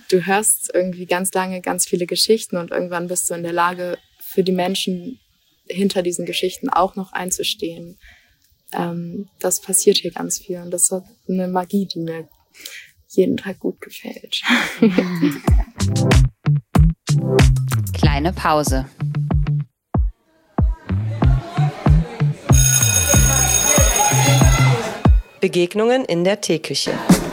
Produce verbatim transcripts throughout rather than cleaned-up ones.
du hörst irgendwie ganz lange ganz viele Geschichten und irgendwann bist du in der Lage, für die Menschen hinter diesen Geschichten auch noch einzustehen. Ähm, das passiert hier ganz viel und das hat eine Magie, die mir jeden Tag gut gefällt. Kleine Pause. Begegnungen in der Teeküche.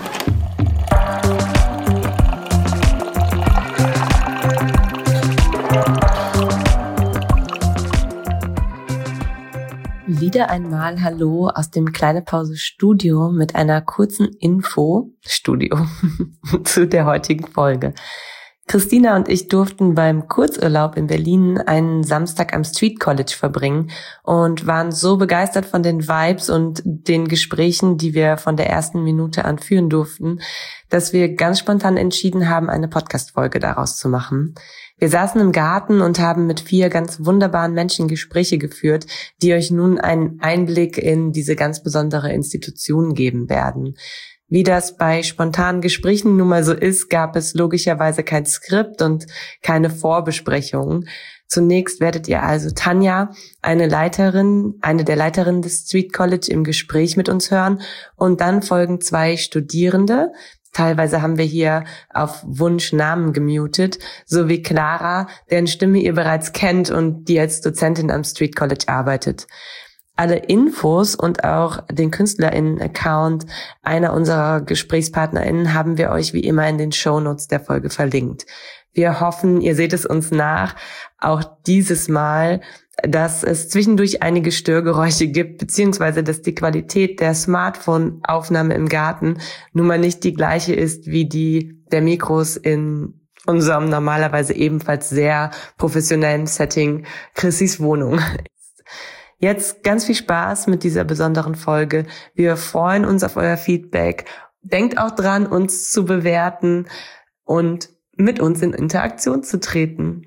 Wieder einmal Hallo aus dem Kleine Pause Studio mit einer kurzen Info, Studio, zu der heutigen Folge. Christina und ich durften beim Kurzurlaub in Berlin einen Samstag am Street College verbringen und waren so begeistert von den Vibes und den Gesprächen, die wir von der ersten Minute an führen durften, dass wir ganz spontan entschieden haben, eine Podcast-Folge daraus zu machen. Wir saßen im Garten und haben mit vier ganz wunderbaren Menschen Gespräche geführt, die euch nun einen Einblick in diese ganz besondere Institution geben werden. Wie das bei spontanen Gesprächen nun mal so ist, gab es logischerweise kein Skript und keine Vorbesprechungen. Zunächst werdet ihr also Tanja, eine Leiterin, eine der Leiterinnen des Street College, im Gespräch mit uns hören und dann folgen zwei Studierende. Teilweise haben wir hier auf Wunsch Namen gemutet, sowie Clara, deren Stimme ihr bereits kennt und die als Dozentin am Street College arbeitet. Alle Infos und auch den KünstlerInnen-Account einer unserer GesprächspartnerInnen haben wir euch wie immer in den Shownotes der Folge verlinkt. Wir hoffen, ihr seht es uns nach, auch dieses Mal, dass es zwischendurch einige Störgeräusche gibt, beziehungsweise dass die Qualität der Smartphone-Aufnahme im Garten nun mal nicht die gleiche ist wie die der Mikros in unserem normalerweise ebenfalls sehr professionellen Setting Chrissys Wohnung. Jetzt ganz viel Spaß mit dieser besonderen Folge. Wir freuen uns auf euer Feedback. Denkt auch dran, uns zu bewerten und mit uns in Interaktion zu treten.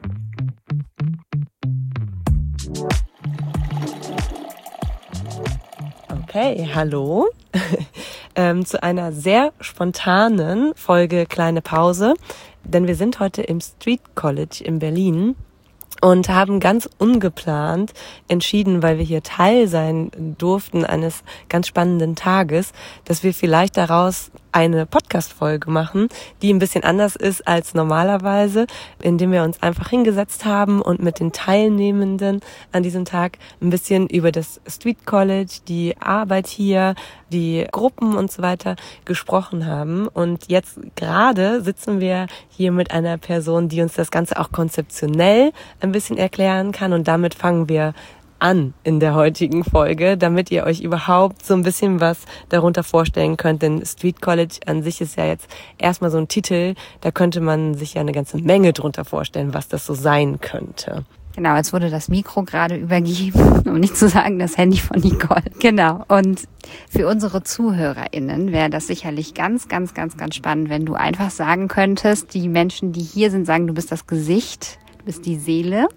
Okay, hallo ähm, zu einer sehr spontanen Folge Kleine Pause, denn wir sind heute im Street College in Berlin und haben ganz ungeplant entschieden, weil wir hier Teil sein durften eines ganz spannenden Tages, dass wir vielleicht daraus eine Podcast-Folge machen, die ein bisschen anders ist als normalerweise, indem wir uns einfach hingesetzt haben und mit den Teilnehmenden an diesem Tag ein bisschen über das Street College, die Arbeit hier, die Gruppen und so weiter gesprochen haben. Und jetzt gerade sitzen wir hier mit einer Person, die uns das Ganze auch konzeptionell ein bisschen erklären kann. Und damit fangen wir an in der heutigen Folge, damit ihr euch überhaupt so ein bisschen was darunter vorstellen könnt. Denn Street College an sich ist ja jetzt erstmal so ein Titel, da könnte man sich ja eine ganze Menge drunter vorstellen, was das so sein könnte. Genau, jetzt wurde das Mikro gerade übergeben, um nicht zu sagen das Handy von Nicole. Genau, und für unsere ZuhörerInnen wäre das sicherlich ganz, ganz, ganz, ganz spannend, wenn du einfach sagen könntest, die Menschen, die hier sind, sagen, du bist das Gesicht, du bist die Seele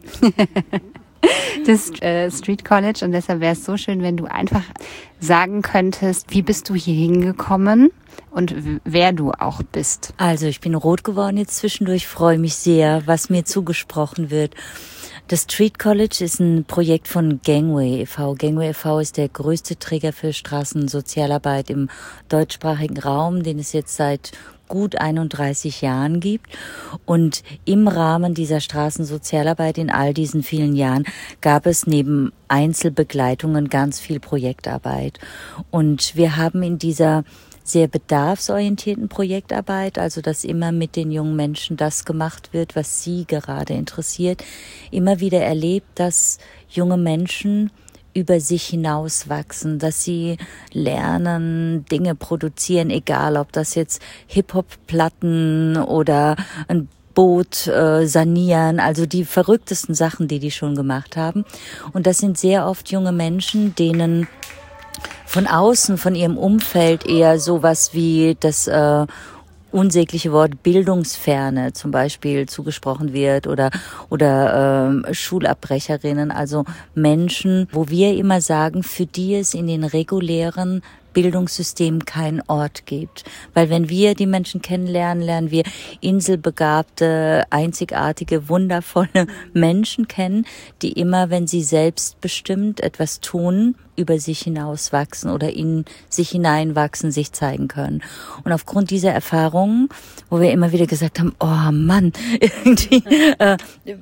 des äh, Street College, und deshalb wäre es so schön, wenn du einfach sagen könntest, wie bist du hier hingekommen und w- wer du auch bist. Also ich bin rot geworden jetzt zwischendurch, freue mich sehr, was mir zugesprochen wird. Das Street College ist ein Projekt von Gangway e V Gangway e V ist der größte Träger für Straßensozialarbeit im deutschsprachigen Raum, den es jetzt seit gut einunddreißig Jahren gibt. Und im Rahmen dieser Straßensozialarbeit in all diesen vielen Jahren gab es neben Einzelbegleitungen ganz viel Projektarbeit. Und wir haben in dieser sehr bedarfsorientierten Projektarbeit, also dass immer mit den jungen Menschen das gemacht wird, was sie gerade interessiert, immer wieder erlebt, dass junge Menschen über sich hinauswachsen, dass sie lernen, Dinge produzieren, egal ob das jetzt Hip-Hop-Platten oder ein Boot äh, sanieren, also die verrücktesten Sachen, die die schon gemacht haben. Und das sind sehr oft junge Menschen, denen von außen, von ihrem Umfeld eher sowas wie das äh, unsägliche Wort Bildungsferne zum Beispiel zugesprochen wird oder oder ähm, Schulabbrecherinnen, also Menschen, wo wir immer sagen, für die es in den regulären Bildungssystem keinen Ort gibt. Weil wenn wir die Menschen kennenlernen, lernen wir inselbegabte, einzigartige, wundervolle Menschen kennen, die immer, wenn sie selbstbestimmt etwas tun, über sich hinauswachsen oder in sich hineinwachsen, sich zeigen können. Und aufgrund dieser Erfahrungen, wo wir immer wieder gesagt haben, oh Mann, irgendwie, äh,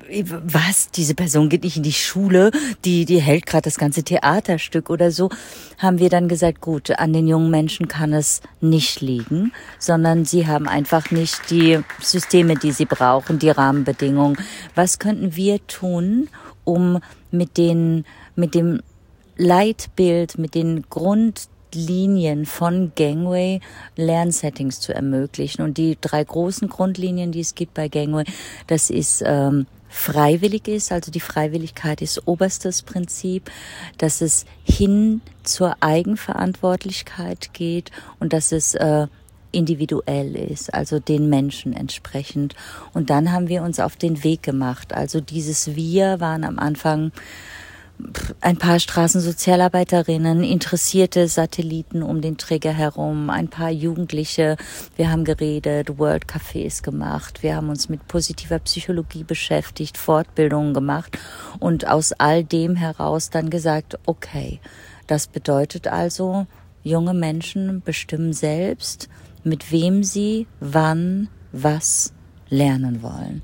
was, diese Person geht nicht in die Schule, die, die hält gerade das ganze Theaterstück oder so, haben wir dann gesagt, gut, an den jungen Menschen kann es nicht liegen, sondern sie haben einfach nicht die Systeme, die sie brauchen, die Rahmenbedingungen. Was könnten wir tun, um mit den, mit dem Leitbild, mit den Grundlinien von Gangway Lernsettings zu ermöglichen? Und die drei großen Grundlinien, die es gibt bei Gangway, das ist ähm, freiwillig ist, also die Freiwilligkeit ist oberstes Prinzip, dass es hin zur Eigenverantwortlichkeit geht und dass es äh, individuell ist, also den Menschen entsprechend. Und dann haben wir uns auf den Weg gemacht. Also dieses Wir waren am Anfang ein paar Straßensozialarbeiterinnen, interessierte Satelliten um den Träger herum, ein paar Jugendliche. Wir haben geredet, World Cafés gemacht, wir haben uns mit positiver Psychologie beschäftigt, Fortbildungen gemacht und aus all dem heraus dann gesagt, okay, das bedeutet also, junge Menschen bestimmen selbst, mit wem sie wann was lernen wollen.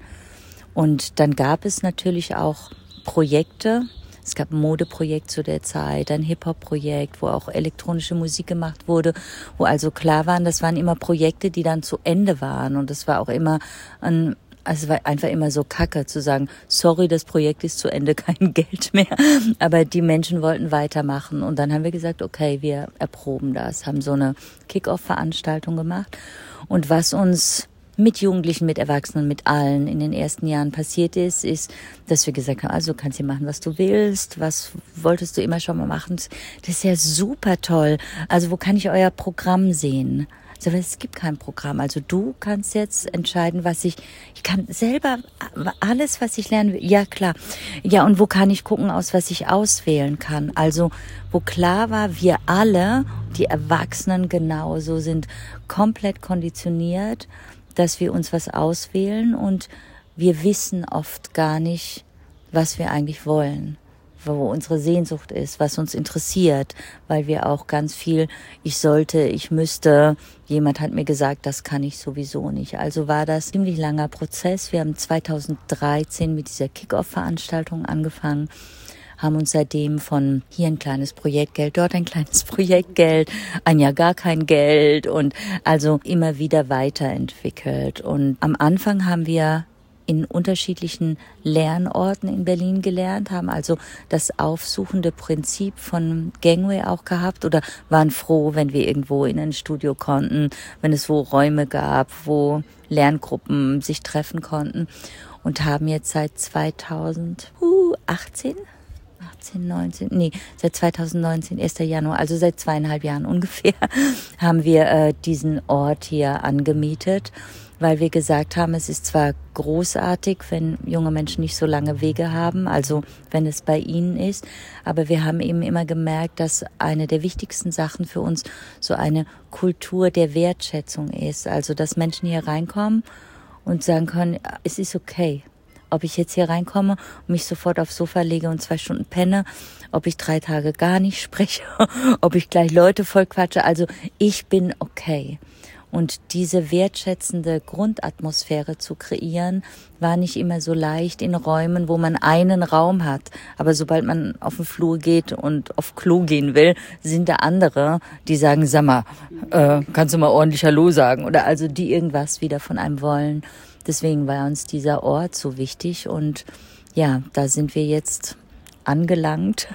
Und dann gab es natürlich auch Projekte. Es gab ein Modeprojekt zu der Zeit, ein Hip-Hop-Projekt, wo auch elektronische Musik gemacht wurde, wo also klar waren, das waren immer Projekte, die dann zu Ende waren. Und es war auch immer ein, also es war einfach immer so kacke zu sagen, sorry, das Projekt ist zu Ende, kein Geld mehr. Aber die Menschen wollten weitermachen. Und dann haben wir gesagt, okay, wir erproben das, haben so eine Kick-Off-Veranstaltung gemacht. Und was uns mit Jugendlichen, mit Erwachsenen, mit allen in den ersten Jahren passiert ist, ist, dass wir gesagt haben, also du kannst hier machen, was du willst, was wolltest du immer schon mal machen. Das ist ja super toll. Also wo kann ich euer Programm sehen? Also es gibt kein Programm. Also du kannst jetzt entscheiden, was ich, ich kann selber alles, was ich lernen will. Ja, klar. Ja, und wo kann ich gucken aus, was ich auswählen kann? Also wo klar war, wir alle, die Erwachsenen genauso, sind komplett konditioniert, dass wir uns was auswählen und wir wissen oft gar nicht, was wir eigentlich wollen, wo unsere Sehnsucht ist, was uns interessiert, weil wir auch ganz viel, ich sollte, ich müsste, jemand hat mir gesagt, das kann ich sowieso nicht. Also war das ein ziemlich langer Prozess. Wir haben zweitausenddreizehn mit dieser Kick-Off-Veranstaltung angefangen, haben uns seitdem von hier ein kleines Projektgeld, dort ein kleines Projektgeld, ein Jahr gar kein Geld und also immer wieder weiterentwickelt. Und am Anfang haben wir in unterschiedlichen Lernorten in Berlin gelernt, haben also das aufsuchende Prinzip von Gangway auch gehabt oder waren froh, wenn wir irgendwo in ein Studio konnten, wenn es wo Räume gab, wo Lerngruppen sich treffen konnten und haben jetzt seit zweitausendachtzehn achtzehn, neunzehn, nee, seit zweitausendneunzehn, erster Januar, also seit zweieinhalb Jahren ungefähr, haben wir äh, diesen Ort hier angemietet, weil wir gesagt haben, es ist zwar großartig, wenn junge Menschen nicht so lange Wege haben, also wenn es bei ihnen ist, aber wir haben eben immer gemerkt, dass eine der wichtigsten Sachen für uns so eine Kultur der Wertschätzung ist, also dass Menschen hier reinkommen und sagen können, es ist okay. Ob ich jetzt hier reinkomme und mich sofort aufs Sofa lege und zwei Stunden penne, ob ich drei Tage gar nicht spreche, ob ich gleich Leute voll quatsche. Also ich bin okay. Und diese wertschätzende Grundatmosphäre zu kreieren, war nicht immer so leicht in Räumen, wo man einen Raum hat. Aber sobald man auf den Flur geht und auf Klo gehen will, sind da andere, die sagen, sag mal, äh, kannst du mal ordentlich Hallo sagen? Oder also die irgendwas wieder von einem wollen. Deswegen war uns dieser Ort so wichtig und ja, da sind wir jetzt angelangt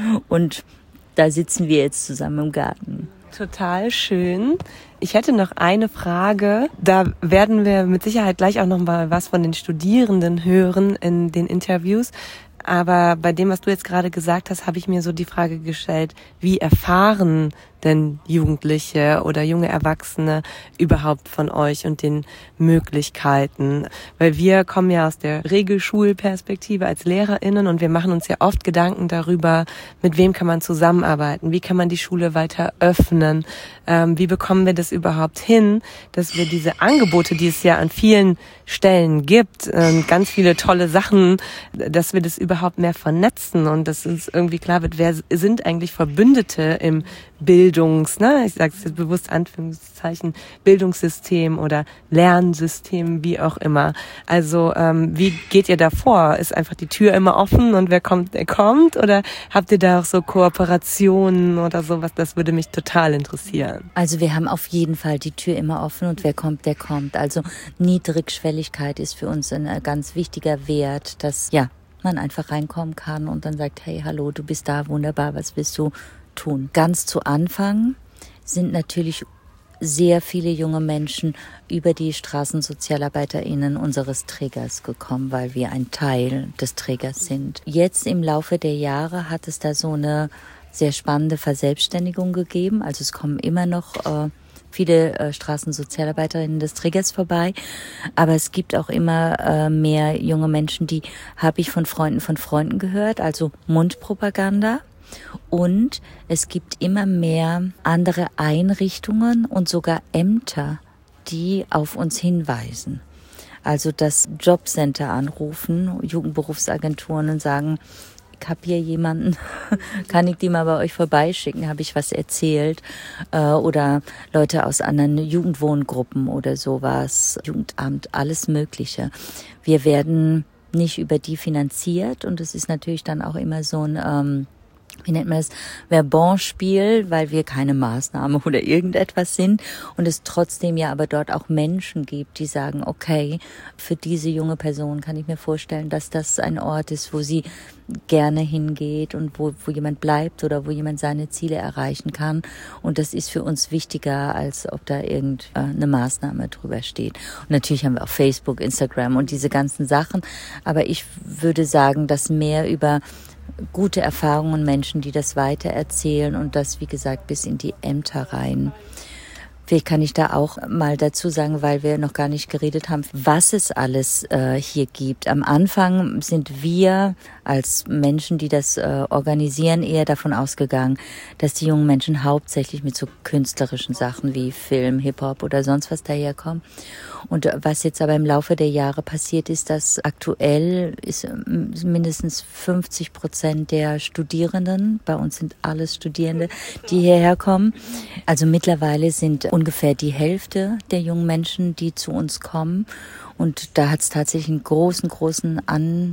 und da sitzen wir jetzt zusammen im Garten. Total schön. Ich hätte noch eine Frage. Da werden wir mit Sicherheit gleich auch noch mal was von den Studierenden hören in den Interviews. Aber bei dem, was du jetzt gerade gesagt hast, habe ich mir so die Frage gestellt, wie erfahren denn Jugendliche oder junge Erwachsene überhaupt von euch und den Möglichkeiten? Weil wir kommen ja aus der Regelschulperspektive als LehrerInnen und wir machen uns ja oft Gedanken darüber, mit wem kann man zusammenarbeiten, wie kann man die Schule weiter öffnen, ähm, wie bekommen wir das überhaupt hin, dass wir diese Angebote, die es ja an vielen Stellen gibt, ähm, ganz viele tolle Sachen, dass wir das überhaupt mehr vernetzen und dass uns irgendwie klar wird, wer sind eigentlich Verbündete im Bildungs, ne, ich sage es jetzt bewusst Anführungszeichen, Bildungssystem oder Lernsystem, wie auch immer. Also ähm, wie geht ihr da vor? Ist einfach die Tür immer offen und wer kommt, der kommt? Oder habt ihr da auch so Kooperationen oder sowas? Das würde mich total interessieren. Also wir haben auf jeden Fall die Tür immer offen und wer kommt, der kommt. Also Niedrigschwelligkeit ist für uns ein ganz wichtiger Wert, dass ja man einfach reinkommen kann und dann sagt, hey, hallo, du bist da, wunderbar, was willst du tun? Ganz zu Anfang sind natürlich sehr viele junge Menschen über die StraßensozialarbeiterInnen unseres Trägers gekommen, weil wir ein Teil des Trägers sind. Jetzt im Laufe der Jahre hat es da so eine sehr spannende Verselbstständigung gegeben. Also es kommen immer noch äh, viele äh, Straßensozialarbeiterinnen des Trägers vorbei, aber es gibt auch immer äh, mehr junge Menschen, die habe ich von Freunden von Freunden gehört, also Mundpropaganda. Und es gibt immer mehr andere Einrichtungen und sogar Ämter, die auf uns hinweisen. Also das Jobcenter anrufen, Jugendberufsagenturen und sagen, ich habe hier jemanden, kann ich die mal bei euch vorbeischicken, habe ich was erzählt. Äh, oder Leute aus anderen Jugendwohngruppen oder sowas, Jugendamt, alles Mögliche. Wir werden nicht über die finanziert und es ist natürlich dann auch immer so ein... Ähm, wie nennt man das, Verbonspiel, weil wir keine Maßnahme oder irgendetwas sind und es trotzdem ja aber dort auch Menschen gibt, die sagen, okay, für diese junge Person kann ich mir vorstellen, dass das ein Ort ist, wo sie gerne hingeht und wo, wo jemand bleibt oder wo jemand seine Ziele erreichen kann und das ist für uns wichtiger, als ob da irgendeine Maßnahme drüber steht. Und natürlich haben wir auch Facebook, Instagram und diese ganzen Sachen, aber ich würde sagen, dass mehr über gute Erfahrungen, Menschen, die das weitererzählen und das, wie gesagt, bis in die Ämter rein. Vielleicht kann ich da auch mal dazu sagen, weil wir noch gar nicht geredet haben, was es alles äh, hier gibt. Am Anfang sind wir als Menschen, die das äh, organisieren, eher davon ausgegangen, dass die jungen Menschen hauptsächlich mit so künstlerischen Sachen wie Film, Hip-Hop oder sonst was daherkommen. Und was jetzt aber im Laufe der Jahre passiert ist, dass aktuell ist mindestens fünfzig Prozent der Studierenden, bei uns sind alles Studierende, die hierher kommen. Also mittlerweile sind ungefähr die Hälfte der jungen Menschen, die zu uns kommen. Und da hat es tatsächlich einen großen, großen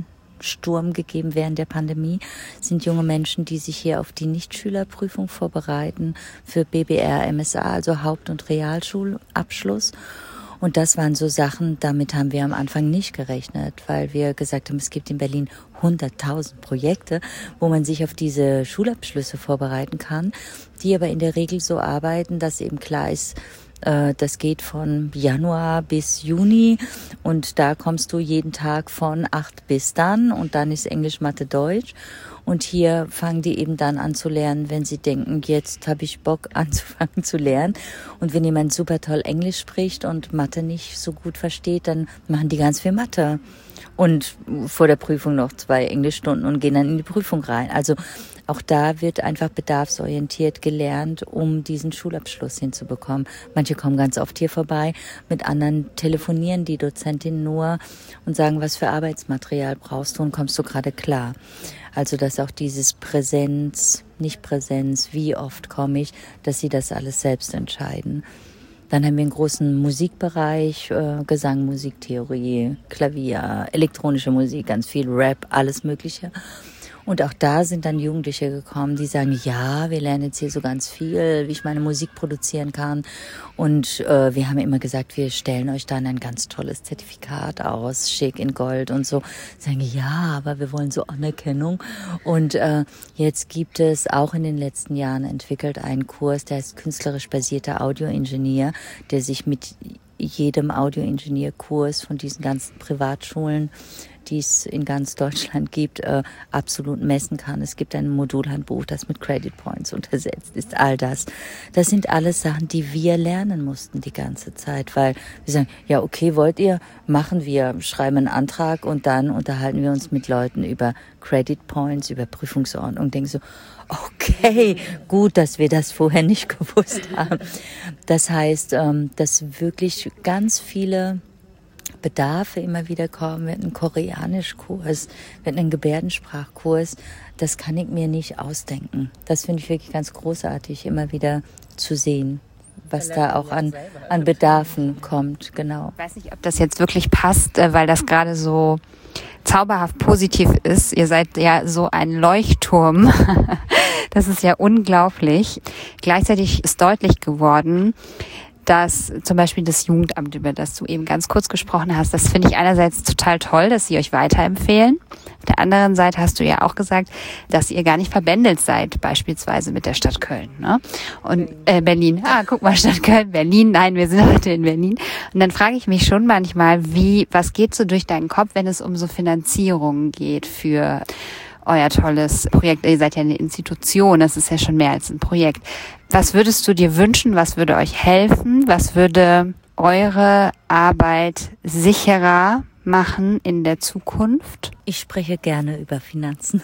Ansturm gegeben während der Pandemie. Das sind junge Menschen, die sich hier auf die Nichtschülerprüfung vorbereiten für B B R, M S A, also Haupt- und Realschulabschluss. Und das waren so Sachen, damit haben wir am Anfang nicht gerechnet, weil wir gesagt haben, es gibt in Berlin hunderttausend Projekte, wo man sich auf diese Schulabschlüsse vorbereiten kann, die aber in der Regel so arbeiten, dass eben klar ist, äh, das geht von Januar bis Juni und da kommst du jeden Tag von acht bis dann und dann ist Englisch, Mathe, Deutsch. Und hier fangen die eben dann an zu lernen, wenn sie denken, jetzt habe ich Bock anzufangen zu lernen. Und wenn jemand super toll Englisch spricht und Mathe nicht so gut versteht, dann machen die ganz viel Mathe. Und vor der Prüfung noch zwei Englischstunden und gehen dann in die Prüfung rein. Also auch da wird einfach bedarfsorientiert gelernt, um diesen Schulabschluss hinzubekommen. Manche kommen ganz oft hier vorbei, mit anderen telefonieren die Dozentin nur und sagen, was für Arbeitsmaterial brauchst du und kommst du gerade klar. Also dass auch dieses Präsenz, Nicht-Präsenz, wie oft komme ich, dass sie das alles selbst entscheiden. Dann haben wir einen großen Musikbereich, äh, Gesang, Musiktheorie, Klavier, elektronische Musik, ganz viel Rap, alles Mögliche. Und auch da sind dann Jugendliche gekommen, die sagen, ja, wir lernen jetzt hier so ganz viel, wie ich meine Musik produzieren kann. Und äh, wir haben immer gesagt, wir stellen euch dann ein ganz tolles Zertifikat aus, schick in Gold und so. Sagen, ja, aber wir wollen so Anerkennung. Und äh, jetzt gibt es auch in den letzten Jahren entwickelt einen Kurs, der heißt künstlerisch basierter Audioingenieur, der sich mit jedem Audioingenieurkurs von diesen ganzen Privatschulen, die es in ganz Deutschland gibt, äh, absolut messen kann. Es gibt ein Modulhandbuch, das mit Credit Points untersetzt ist, all das. Das sind alles Sachen, die wir lernen mussten die ganze Zeit, weil wir sagen, ja okay, wollt ihr, machen wir, schreiben einen Antrag und dann unterhalten wir uns mit Leuten über Credit Points, über Prüfungsordnung, denken so, okay, gut, dass wir das vorher nicht gewusst haben. Das heißt, dass wirklich ganz viele Bedarfe immer wieder kommen, wird ein Koreanischkurs, wird ein Gebärdensprachkurs, das kann ich mir nicht ausdenken. Das finde ich wirklich ganz großartig, immer wieder zu sehen, was da auch an, an Bedarfen kommt, genau. Ich weiß nicht, ob das jetzt wirklich passt, weil das gerade so zauberhaft positiv ist. Ihr seid ja so ein Leuchtturm. Das ist ja unglaublich. Gleichzeitig ist deutlich geworden, dass zum Beispiel das Jugendamt, über das du eben ganz kurz gesprochen hast, das finde ich einerseits total toll, dass sie euch weiterempfehlen. Auf der anderen Seite hast du ja auch gesagt, dass ihr gar nicht verbändelt seid, beispielsweise mit der Stadt Köln, ne? Und äh, Berlin. Ah, guck mal, Stadt Köln, Berlin. Nein, wir sind heute in Berlin. Und dann frage ich mich schon manchmal, wie, was geht so durch deinen Kopf, wenn es um so Finanzierungen geht für euer tolles Projekt. Ihr seid ja eine Institution, das ist ja schon mehr als ein Projekt. Was würdest du dir wünschen? Was würde euch helfen? Was würde eure Arbeit sicherer machen in der Zukunft? Ich spreche gerne über Finanzen.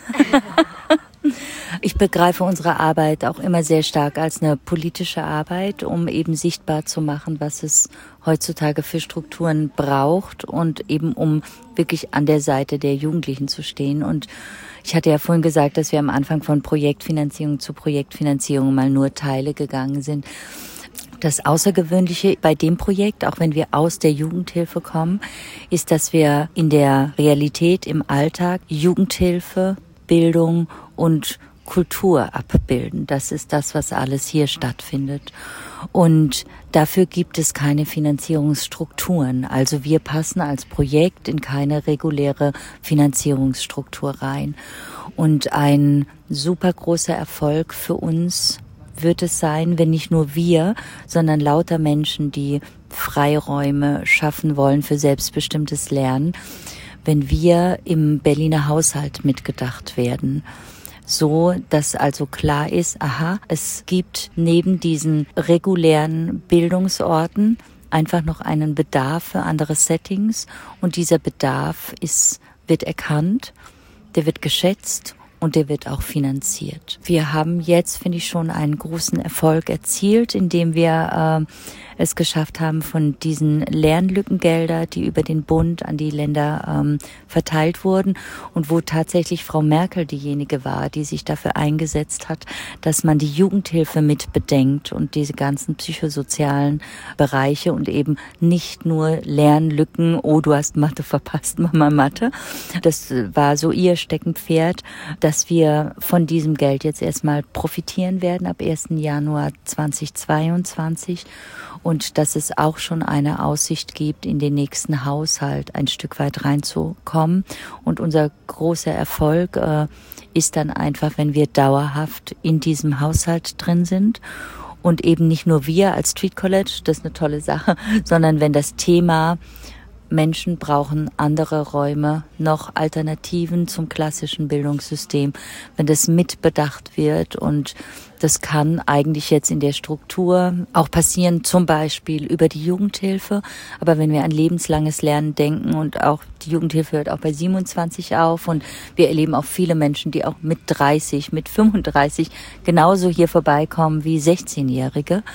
Ich begreife unsere Arbeit auch immer sehr stark als eine politische Arbeit, um eben sichtbar zu machen, was es heutzutage für Strukturen braucht und eben um wirklich an der Seite der Jugendlichen zu stehen. Und ich hatte ja vorhin gesagt, dass wir am Anfang von Projektfinanzierung zu Projektfinanzierung mal nur Teile gegangen sind. Das Außergewöhnliche bei dem Projekt, auch wenn wir aus der Jugendhilfe kommen, ist, dass wir in der Realität, im Alltag Jugendhilfe, Bildung und Kultur abbilden. Das ist das, was alles hier stattfindet. Und dafür gibt es keine Finanzierungsstrukturen. Also wir passen als Projekt in keine reguläre Finanzierungsstruktur rein. Und ein super großer Erfolg für uns wird es sein, wenn nicht nur wir, sondern lauter Menschen, die Freiräume schaffen wollen für selbstbestimmtes Lernen, wenn wir im Berliner Haushalt mitgedacht werden. So, dass also klar ist, aha, es gibt neben diesen regulären Bildungsorten einfach noch einen Bedarf für andere Settings und dieser Bedarf ist, wird erkannt, der wird geschätzt und der wird auch finanziert. Wir haben jetzt, finde ich, schon einen großen Erfolg erzielt, indem wir äh, es geschafft haben, von diesen Lernlückengelder, die über den Bund an die Länder ähm, verteilt wurden und wo tatsächlich Frau Merkel diejenige war, die sich dafür eingesetzt hat, dass man die Jugendhilfe mit bedenkt und diese ganzen psychosozialen Bereiche und eben nicht nur Lernlücken, oh, du hast Mathe verpasst, Mama Mathe. Das war so ihr Steckenpferd, dass wir von diesem Geld jetzt erstmal profitieren werden ab ersten Januar zweitausendzweiundzwanzig. Und dass es auch schon eine Aussicht gibt, in den nächsten Haushalt ein Stück weit reinzukommen. Und unser großer Erfolg äh, ist dann einfach, wenn wir dauerhaft in diesem Haushalt drin sind. Und eben nicht nur wir als Street College, das ist eine tolle Sache, sondern wenn das Thema Menschen brauchen andere Räume, noch Alternativen zum klassischen Bildungssystem, wenn das mitbedacht wird. Und das kann eigentlich jetzt in der Struktur auch passieren, zum Beispiel über die Jugendhilfe. Aber wenn wir an lebenslanges Lernen denken und auch die Jugendhilfe hört auch bei siebenundzwanzig auf und wir erleben auch viele Menschen, die auch mit dreißig, mit fünfunddreißig genauso hier vorbeikommen wie sechzehnjährige,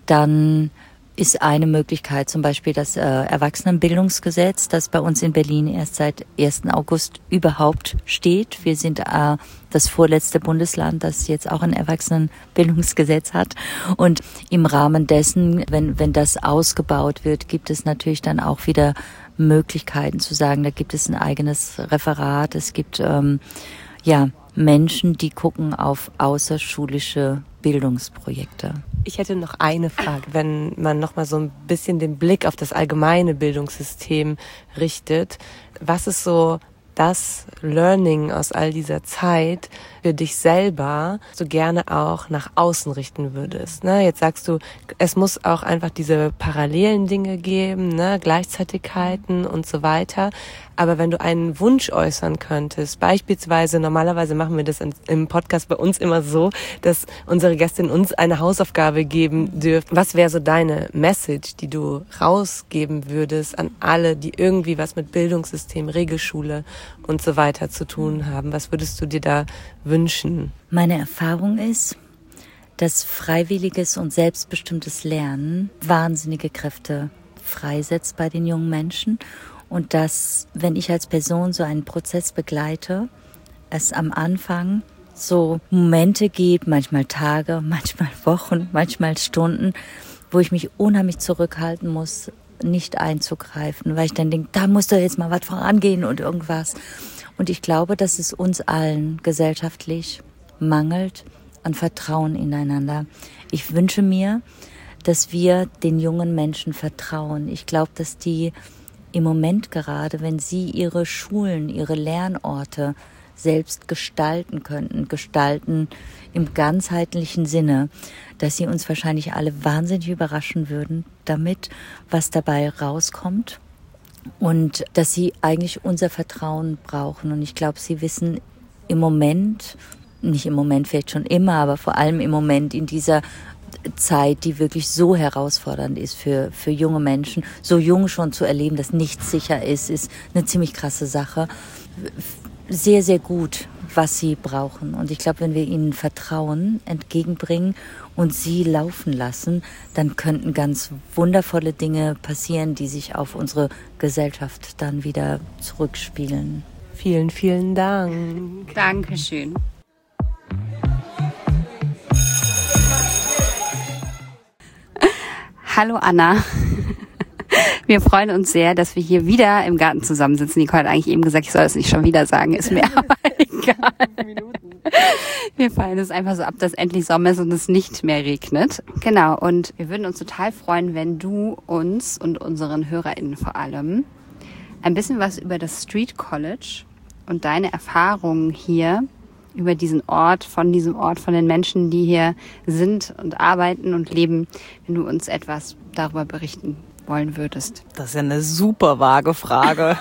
dann ist eine Möglichkeit zum Beispiel das äh, Erwachsenenbildungsgesetz, das bei uns in Berlin erst seit ersten August überhaupt steht. Wir sind äh, das vorletzte Bundesland, das jetzt auch ein Erwachsenenbildungsgesetz hat. Und im Rahmen dessen, wenn, wenn das ausgebaut wird, gibt es natürlich dann auch wieder Möglichkeiten zu sagen, da gibt es ein eigenes Referat, es gibt ähm, ja Menschen, die gucken auf außerschulische Bildungsprojekte. Ich hätte noch eine Frage, wenn man noch mal so ein bisschen den Blick auf das allgemeine Bildungssystem richtet. Was ist so das Learning aus all dieser Zeit, für dich selber so gerne auch nach außen richten würdest. Ne? Jetzt sagst du, es muss auch einfach diese parallelen Dinge geben, ne? Gleichzeitigkeiten und so weiter. Aber wenn du einen Wunsch äußern könntest, beispielsweise, normalerweise machen wir das im Podcast bei uns immer so, dass unsere Gästinnen uns eine Hausaufgabe geben dürfen. Was wäre so deine Message, die du rausgeben würdest an alle, die irgendwie was mit Bildungssystem, Regelschule und so weiter zu tun haben? Was würdest du dir da wünschen? Meine Erfahrung ist, dass freiwilliges und selbstbestimmtes Lernen wahnsinnige Kräfte freisetzt bei den jungen Menschen. Und dass, wenn ich als Person so einen Prozess begleite, es am Anfang so Momente gibt, manchmal Tage, manchmal Wochen, manchmal Stunden, wo ich mich unheimlich zurückhalten muss, nicht einzugreifen, weil ich dann denke, da muss doch jetzt mal was vorangehen und irgendwas. Und ich glaube, dass es uns allen gesellschaftlich mangelt an Vertrauen ineinander. Ich wünsche mir, dass wir den jungen Menschen vertrauen. Ich glaube, dass die im Moment gerade, wenn sie ihre Schulen, ihre Lernorte selbst gestalten könnten, gestalten im ganzheitlichen Sinne, dass sie uns wahrscheinlich alle wahnsinnig überraschen würden damit, was dabei rauskommt und dass sie eigentlich unser Vertrauen brauchen. Und ich glaube, sie wissen im Moment, nicht im Moment vielleicht schon immer, aber vor allem im Moment in dieser Zeit, die wirklich so herausfordernd ist für, für junge Menschen. So jung schon zu erleben, dass nichts sicher ist, ist eine ziemlich krasse Sache. Sehr, sehr gut, was sie brauchen. Und ich glaube, wenn wir ihnen Vertrauen entgegenbringen und sie laufen lassen, dann könnten ganz wundervolle Dinge passieren, die sich auf unsere Gesellschaft dann wieder zurückspiegeln. Vielen, vielen Dank. Dankeschön. Hallo Anna, wir freuen uns sehr, dass wir hier wieder im Garten zusammensitzen. Nicole hat eigentlich eben gesagt, ich soll es nicht schon wieder sagen, ist mir aber egal. Wir fallen es einfach so ab, dass endlich Sommer ist und es nicht mehr regnet. Genau, und wir würden uns total freuen, wenn du uns und unseren HörerInnen vor allem ein bisschen was über das Street College und deine Erfahrungen hier über diesen Ort, von diesem Ort, von den Menschen, die hier sind und arbeiten und leben, wenn du uns etwas darüber berichten wollen würdest. Das ist ja eine super vage Frage.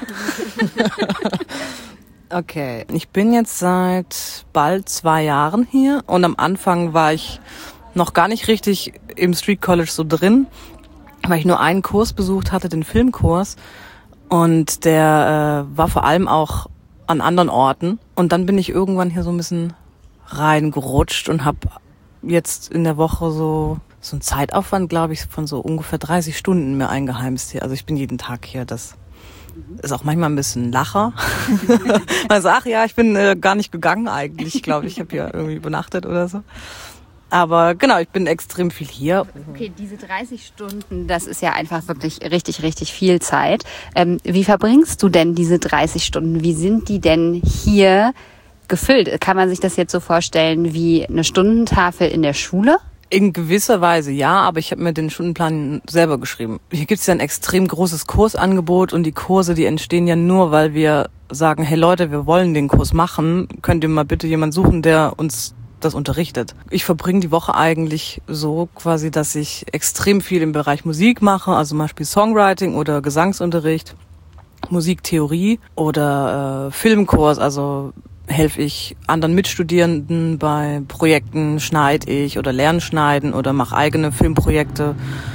Okay, ich bin jetzt seit bald zwei Jahren hier und am Anfang war ich noch gar nicht richtig im Street College so drin, weil ich nur einen Kurs besucht hatte, den Filmkurs, und der äh, war vor allem auch an anderen Orten. Und dann bin ich irgendwann hier so ein bisschen reingerutscht und habe jetzt in der Woche so so einen Zeitaufwand, glaube ich, von so ungefähr dreißig Stunden mir eingeheimst hier. Also ich bin jeden Tag hier. Das ist auch manchmal ein bisschen Lacher. Man sagt, ach ja, ich bin äh, gar nicht gegangen eigentlich. Ich glaube, ich habe hier irgendwie übernachtet oder so. Aber genau, ich bin extrem viel hier. Okay, diese dreißig Stunden, das ist ja einfach wirklich richtig, richtig viel Zeit. Ähm, wie verbringst du denn diese dreißig Stunden? Wie sind die denn hier gefüllt? Kann man sich das jetzt so vorstellen wie eine Stundentafel in der Schule? In gewisser Weise ja, aber ich habe mir den Stundenplan selber geschrieben. Hier gibt es ja ein extrem großes Kursangebot und die Kurse, die entstehen ja nur, weil wir sagen, hey Leute, wir wollen den Kurs machen. Könnt ihr mal bitte jemanden suchen, der uns das unterrichtet. Ich verbringe die Woche eigentlich so quasi, dass ich extrem viel im Bereich Musik mache, also zum Beispiel Songwriting oder Gesangsunterricht, Musiktheorie oder äh, Filmkurs, also helfe ich anderen Mitstudierenden bei Projekten, schneide ich oder lerne schneiden oder mache eigene Filmprojekte.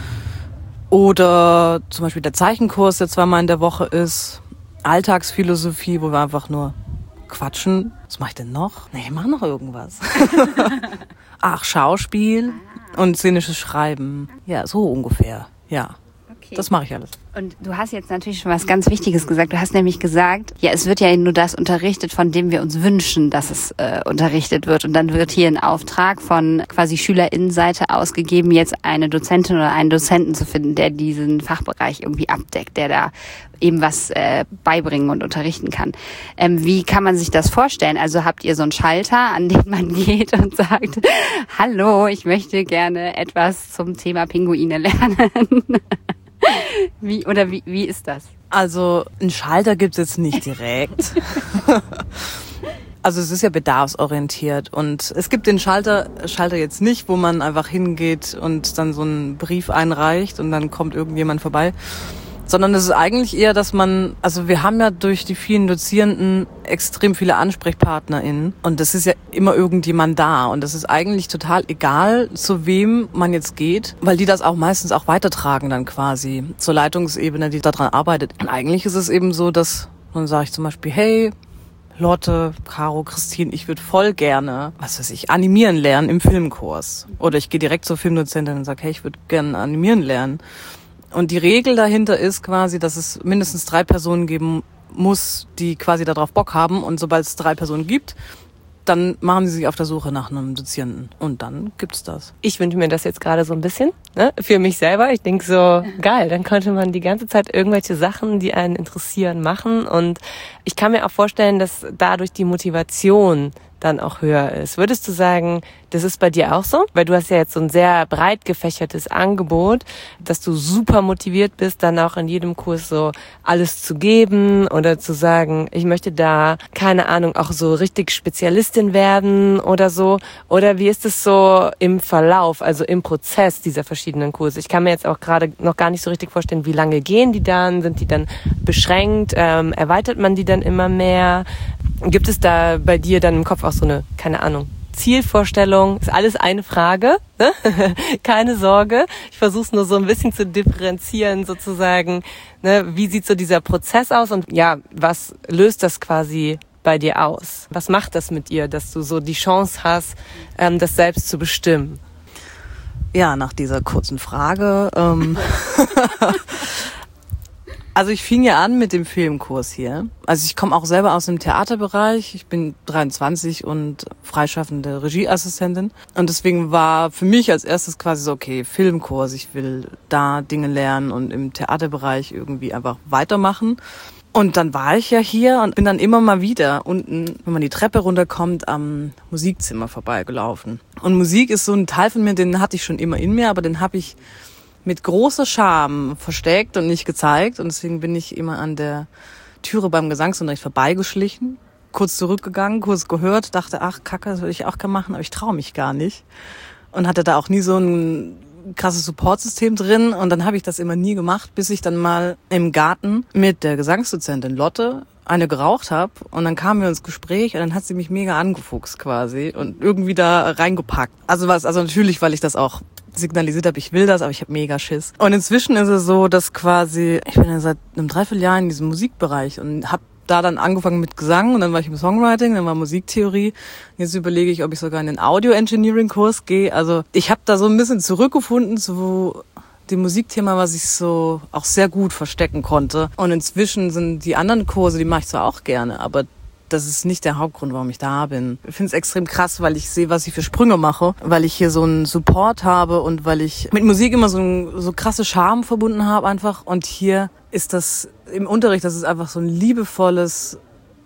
Oder zum Beispiel der Zeichenkurs, der zweimal in der Woche ist, Alltagsphilosophie, wo wir einfach nur quatschen. Was mache ich denn noch? Nee, ich mache noch irgendwas. Ach, Schauspiel und szenisches Schreiben. Ja, so ungefähr. Ja, okay. Das mache ich alles. Und du hast jetzt natürlich schon was ganz Wichtiges gesagt. Du hast nämlich gesagt, ja, es wird ja nur das unterrichtet, von dem wir uns wünschen, dass es äh, unterrichtet wird. Und dann wird hier ein Auftrag von quasi SchülerInnenseite ausgegeben, jetzt eine Dozentin oder einen Dozenten zu finden, der diesen Fachbereich irgendwie abdeckt, der da eben was äh, beibringen und unterrichten kann. Ähm, wie kann man sich das vorstellen? Also habt ihr so einen Schalter, an den man geht und sagt, hallo, ich möchte gerne etwas zum Thema Pinguine lernen? Wie, oder wie, wie ist das? Also einen Schalter gibt's jetzt nicht direkt. Also es ist ja bedarfsorientiert und es gibt den Schalter, Schalter jetzt nicht, wo man einfach hingeht und dann so einen Brief einreicht und dann kommt irgendjemand vorbei. Sondern es ist eigentlich eher, dass man, also wir haben ja durch die vielen Dozierenden extrem viele AnsprechpartnerInnen und es ist ja immer irgendjemand da und es ist eigentlich total egal, zu wem man jetzt geht, weil die das auch meistens auch weitertragen dann quasi zur Leitungsebene, die daran arbeitet. Und eigentlich ist es eben so, dass, dann sage ich zum Beispiel, hey, Lotte, Caro, Christine, ich würde voll gerne, was weiß ich, animieren lernen im Filmkurs. Oder ich gehe direkt zur Filmdozentin und sage, hey, ich würde gerne animieren lernen. Und die Regel dahinter ist quasi, dass es mindestens drei Personen geben muss, die quasi darauf Bock haben. Und sobald es drei Personen gibt, dann machen sie sich auf der Suche nach einem Dozierenden. Und dann gibt's das. Ich wünsche mir das jetzt gerade so ein bisschen, ne, für mich selber. Ich denke so, geil, dann könnte man die ganze Zeit irgendwelche Sachen, die einen interessieren, machen. Und ich kann mir auch vorstellen, dass dadurch die Motivation dann auch höher ist. Würdest du sagen, das ist bei dir auch so? Weil du hast ja jetzt so ein sehr breit gefächertes Angebot, dass du super motiviert bist, dann auch in jedem Kurs so alles zu geben oder zu sagen, ich möchte da, keine Ahnung, auch so richtig Spezialistin werden oder so. Oder wie ist es so im Verlauf, also im Prozess dieser verschiedenen Kurse? Ich kann mir jetzt auch gerade noch gar nicht so richtig vorstellen, wie lange gehen die dann? Sind die dann beschränkt? Ähm, erweitert man die dann immer mehr? Gibt es da bei dir dann im Kopf auch so eine, keine Ahnung, Zielvorstellung? Ist alles eine Frage, ne? Keine Sorge. Ich versuche es nur so ein bisschen zu differenzieren sozusagen. Ne? Wie sieht so dieser Prozess aus und ja, was löst das quasi bei dir aus? Was macht das mit ihr, dass du so die Chance hast, ähm, das selbst zu bestimmen? Ja, nach dieser kurzen Frage. Ähm Also ich fing ja an mit dem Filmkurs hier. Also ich komme auch selber aus dem Theaterbereich. Ich bin dreiundzwanzig und freischaffende Regieassistentin. Und deswegen war für mich als erstes quasi so, okay, Filmkurs, ich will da Dinge lernen und im Theaterbereich irgendwie einfach weitermachen. Und dann war ich ja hier und bin dann immer mal wieder unten, wenn man die Treppe runterkommt, am Musikzimmer vorbeigelaufen. Und Musik ist so ein Teil von mir, den hatte ich schon immer in mir, aber den habe ich mit großer Scham versteckt und nicht gezeigt. Und deswegen bin ich immer an der Türe beim Gesangsunterricht vorbeigeschlichen, kurz zurückgegangen, kurz gehört, dachte, ach Kacke, das würde ich auch gerne machen, aber ich traue mich gar nicht. Und hatte da auch nie so ein krasses Supportsystem drin. Und dann habe ich das immer nie gemacht, bis ich dann mal im Garten mit der Gesangsdozentin Lotte eine geraucht habe. Und dann kamen wir ins Gespräch und dann hat sie mich mega angefuchst quasi und irgendwie da reingepackt. Also was, also natürlich, weil ich das auch signalisiert habe, ich will das, aber ich habe mega Schiss. Und inzwischen ist es so, dass quasi, ich bin ja seit einem Dreivierteljahr in diesem Musikbereich und habe da dann angefangen mit Gesang und dann war ich im Songwriting, dann war Musiktheorie. Jetzt überlege ich, ob ich sogar in den Audio-Engineering-Kurs gehe. Also ich habe da so ein bisschen zurückgefunden zu dem Musikthema, was ich so auch sehr gut verstecken konnte. Und inzwischen sind die anderen Kurse, die mache ich zwar auch gerne, aber das ist nicht der Hauptgrund, warum ich da bin. Ich finde es extrem krass, weil ich sehe, was ich für Sprünge mache, weil ich hier so einen Support habe und weil ich mit Musik immer so, ein, so krasse Charme verbunden habe einfach. Und hier ist das im Unterricht, das ist einfach so ein liebevolles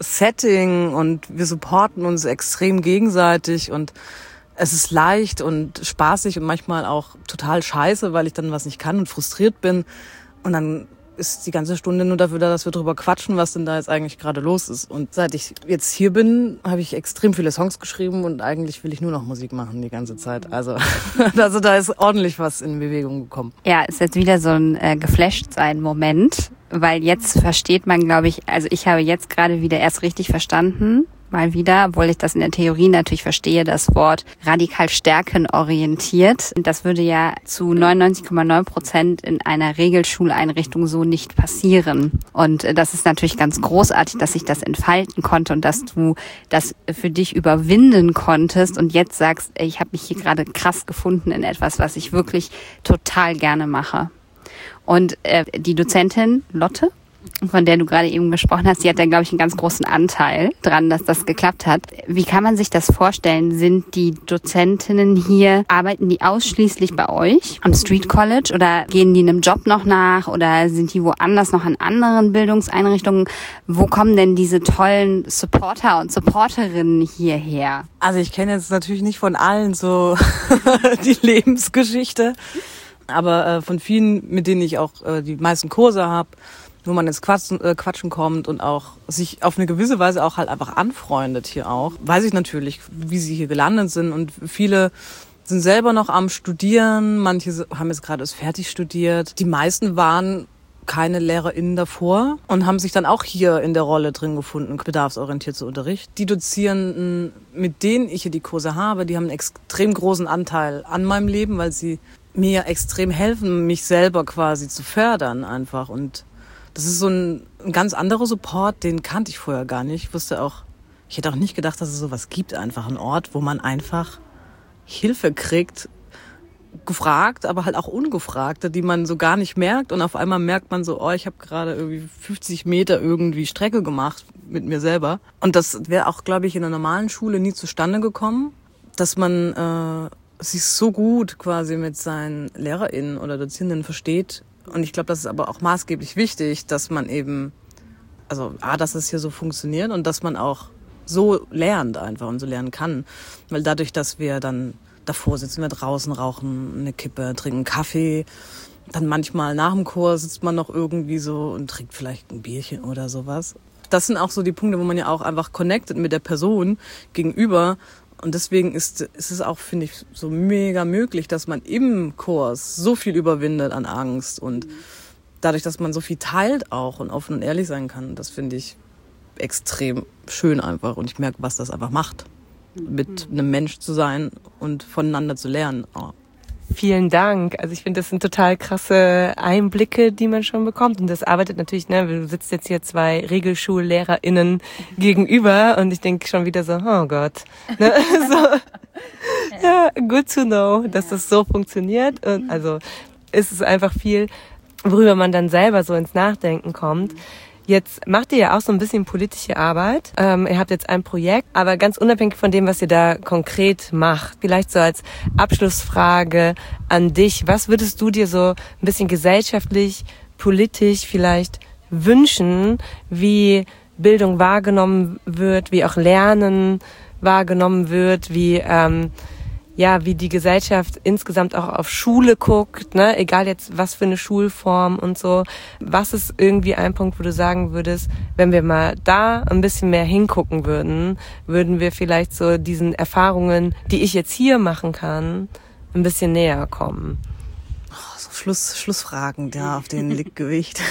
Setting und wir supporten uns extrem gegenseitig und es ist leicht und spaßig und manchmal auch total scheiße, weil ich dann was nicht kann und frustriert bin. Und dann ist die ganze Stunde nur dafür da, dass wir drüber quatschen, was denn da jetzt eigentlich gerade los ist. Und seit ich jetzt hier bin, habe ich extrem viele Songs geschrieben und eigentlich will ich nur noch Musik machen die ganze Zeit. Also, also da ist ordentlich was in Bewegung gekommen. Ja, ist jetzt wieder so ein äh, Geflasht-Sein-Moment, weil jetzt versteht man, glaube ich, also ich habe jetzt gerade wieder erst richtig verstanden, mal wieder, obwohl ich das in der Theorie natürlich verstehe, das Wort radikal stärkenorientiert. Das würde ja zu neunundneunzig Komma neun Prozent in einer Regelschuleinrichtung so nicht passieren. Und das ist natürlich ganz großartig, dass sich das entfalten konnte und dass du das für dich überwinden konntest und jetzt sagst, ey, ich habe mich hier gerade krass gefunden in etwas, was ich wirklich total gerne mache. Und äh, die Dozentin Lotte, von der du gerade eben gesprochen hast, die hat da, glaube ich, einen ganz großen Anteil dran, dass das geklappt hat. Wie kann man sich das vorstellen? Sind die Dozentinnen hier, arbeiten die ausschließlich bei euch am Street College oder gehen die einem Job noch nach oder sind die woanders noch an anderen Bildungseinrichtungen? Wo kommen denn diese tollen Supporter und Supporterinnen hierher? Also ich kenne jetzt natürlich nicht von allen so die Lebensgeschichte, aber äh, von vielen, mit denen ich auch äh, die meisten Kurse habe, wo man ins Quatschen, äh, Quatschen kommt und auch sich auf eine gewisse Weise auch halt einfach anfreundet hier auch. Weiß ich natürlich, wie sie hier gelandet sind und viele sind selber noch am Studieren, manche haben jetzt gerade erst fertig studiert. Die meisten waren keine LehrerInnen davor und haben sich dann auch hier in der Rolle drin gefunden, bedarfsorientiert zu unterrichten. Die Dozierenden, mit denen ich hier die Kurse habe, die haben einen extrem großen Anteil an meinem Leben, weil sie mir extrem helfen, mich selber quasi zu fördern einfach. Und das ist so ein, ein ganz anderer Support, den kannte ich vorher gar nicht. Ich wusste auch, ich hätte auch nicht gedacht, dass es sowas gibt, einfach ein Ort, wo man einfach Hilfe kriegt, gefragt, aber halt auch ungefragte, die man so gar nicht merkt und auf einmal merkt man so, oh, ich habe gerade irgendwie fünfzig Meter irgendwie Strecke gemacht mit mir selber. Und das wäre auch, glaube ich, in einer normalen Schule nie zustande gekommen, dass man äh, sich so gut quasi mit seinen LehrerInnen oder Dozierenden versteht. Und ich glaube, das ist aber auch maßgeblich wichtig, dass man eben, also A, dass es hier so funktioniert und dass man auch so lernt einfach und so lernen kann. Weil dadurch, dass wir dann davor sitzen, wir draußen, rauchen eine Kippe, trinken Kaffee, dann manchmal nach dem Kurs sitzt man noch irgendwie so und trinkt vielleicht ein Bierchen oder sowas. Das sind auch so die Punkte, wo man ja auch einfach connected mit der Person gegenüber. Und deswegen ist, ist es auch, finde ich, so mega möglich, dass man im Kurs so viel überwindet an Angst und dadurch, dass man so viel teilt auch und offen und ehrlich sein kann, das finde ich extrem schön einfach und ich merke, was das einfach macht, mit einem Mensch zu sein und voneinander zu lernen. Oh. Vielen Dank. Also ich finde, das sind total krasse Einblicke, die man schon bekommt. Und das arbeitet natürlich, ne, du sitzt jetzt hier zwei RegelschullehrerInnen gegenüber und ich denke schon wieder so, oh Gott. Ne? So, ja, good to know, dass das so funktioniert. Und also ist es einfach viel, worüber man dann selber so ins Nachdenken kommt. Jetzt macht ihr ja auch so ein bisschen politische Arbeit. Ähm, ihr habt jetzt ein Projekt, aber ganz unabhängig von dem, was ihr da konkret macht, vielleicht so als Abschlussfrage an dich, was würdest du dir so ein bisschen gesellschaftlich, politisch vielleicht wünschen, wie Bildung wahrgenommen wird, wie auch Lernen wahrgenommen wird, wie ähm, ja, wie die Gesellschaft insgesamt auch auf Schule guckt, ne, egal jetzt was für eine Schulform und so. Was ist irgendwie ein Punkt, wo du sagen würdest, wenn wir mal da ein bisschen mehr hingucken würden, würden wir vielleicht so diesen Erfahrungen, die ich jetzt hier machen kann, ein bisschen näher kommen? Oh, so Schluss, Schlussfragen, ja, auf denen liegt Gewicht.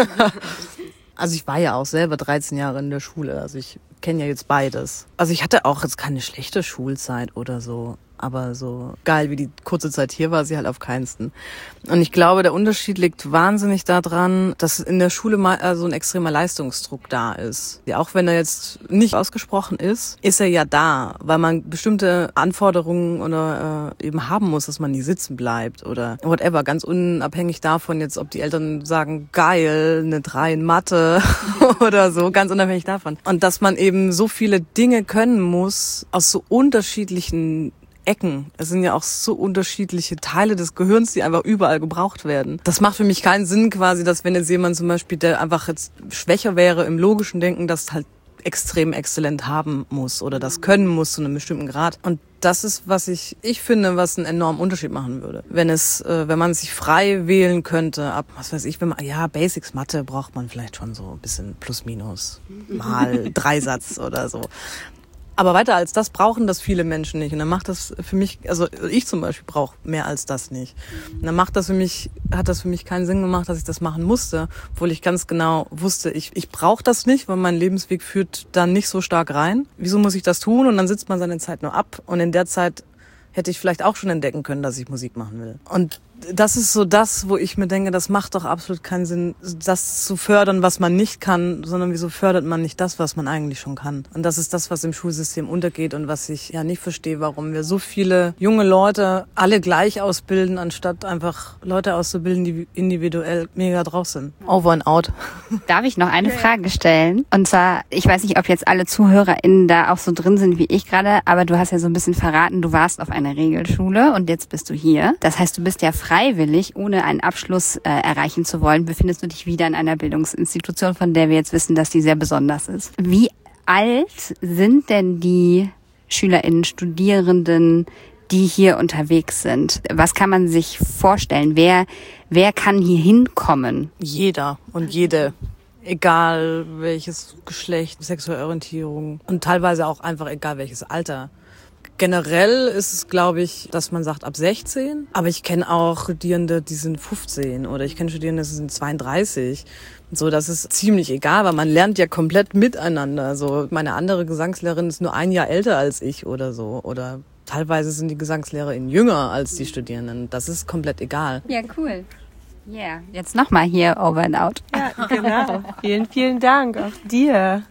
Also ich war ja auch selber dreizehn Jahre in der Schule, also ich kenne ja jetzt beides. Also ich hatte auch jetzt keine schlechte Schulzeit oder so. Aber so geil wie die kurze Zeit hier war, sie halt auf keinsten. Und ich glaube, der Unterschied liegt wahnsinnig daran, dass in der Schule mal so ein extremer Leistungsdruck da ist. Ja, auch wenn er jetzt nicht ausgesprochen ist, ist er ja da, weil man bestimmte Anforderungen oder äh, eben haben muss, dass man nie sitzen bleibt oder whatever. Ganz unabhängig davon jetzt, ob die Eltern sagen, geil, eine drei in Mathe oder so, ganz unabhängig davon. Und dass man eben so viele Dinge können muss aus so unterschiedlichen Ecken. Es sind ja auch so unterschiedliche Teile des Gehirns, die einfach überall gebraucht werden. Das macht für mich keinen Sinn quasi, dass wenn jetzt jemand zum Beispiel, der einfach jetzt schwächer wäre im logischen Denken, das halt extrem exzellent haben muss oder das können muss zu einem bestimmten Grad. Und das ist, was ich ich finde, was einen enormen Unterschied machen würde. Wenn es, äh, wenn man sich frei wählen könnte, ab, was weiß ich, wenn man, ja, Basics Mathe braucht man vielleicht schon so ein bisschen plus minus, mal Dreisatz oder so. Aber weiter als das brauchen das viele Menschen nicht. Und dann macht das für mich, also ich zum Beispiel brauche mehr als das nicht. Und dann macht das für mich, hat das für mich keinen Sinn gemacht, dass ich das machen musste, obwohl ich ganz genau wusste, ich, ich brauche das nicht, weil mein Lebensweg führt da nicht so stark rein. Wieso muss ich das tun? Und dann sitzt man seine Zeit nur ab. Und in der Zeit hätte ich vielleicht auch schon entdecken können, dass ich Musik machen will. Und das ist so das, wo ich mir denke, das macht doch absolut keinen Sinn, das zu fördern, was man nicht kann, sondern wieso fördert man nicht das, was man eigentlich schon kann? Und das ist das, was im Schulsystem untergeht und was ich ja nicht verstehe, warum wir so viele junge Leute alle gleich ausbilden, anstatt einfach Leute auszubilden, die individuell mega drauf sind. Over and out. Darf ich noch eine Frage stellen? Und zwar, ich weiß nicht, ob jetzt alle ZuhörerInnen da auch so drin sind wie ich gerade, aber du hast ja so ein bisschen verraten, du warst auf einer Regelschule und jetzt bist du hier. Das heißt, du bist ja freiwillig, ohne einen Abschluss äh, erreichen zu wollen, befindest du dich wieder in einer Bildungsinstitution, von der wir jetzt wissen, dass die sehr besonders ist. Wie alt sind denn die SchülerInnen, Studierenden, die hier unterwegs sind? Was kann man sich vorstellen? Wer, wer kann hier hinkommen? Jeder und jede. Egal welches Geschlecht, sexuelle Orientierung und teilweise auch einfach egal welches Alter. Generell ist es, glaube ich, dass man sagt ab sechzehn. Aber ich kenne auch Studierende, die sind fünfzehn oder ich kenne Studierende, die sind zweiunddreißig. So, das ist ziemlich egal, weil man lernt ja komplett miteinander. So, meine andere Gesangslehrerin ist nur ein Jahr älter als ich oder so. Oder teilweise sind die GesangslehrerInnen jünger als die Studierenden. Das ist komplett egal. Ja, cool. Ja, yeah. Jetzt nochmal hier Over and Out. Ja, genau. Vielen, vielen Dank auch dir.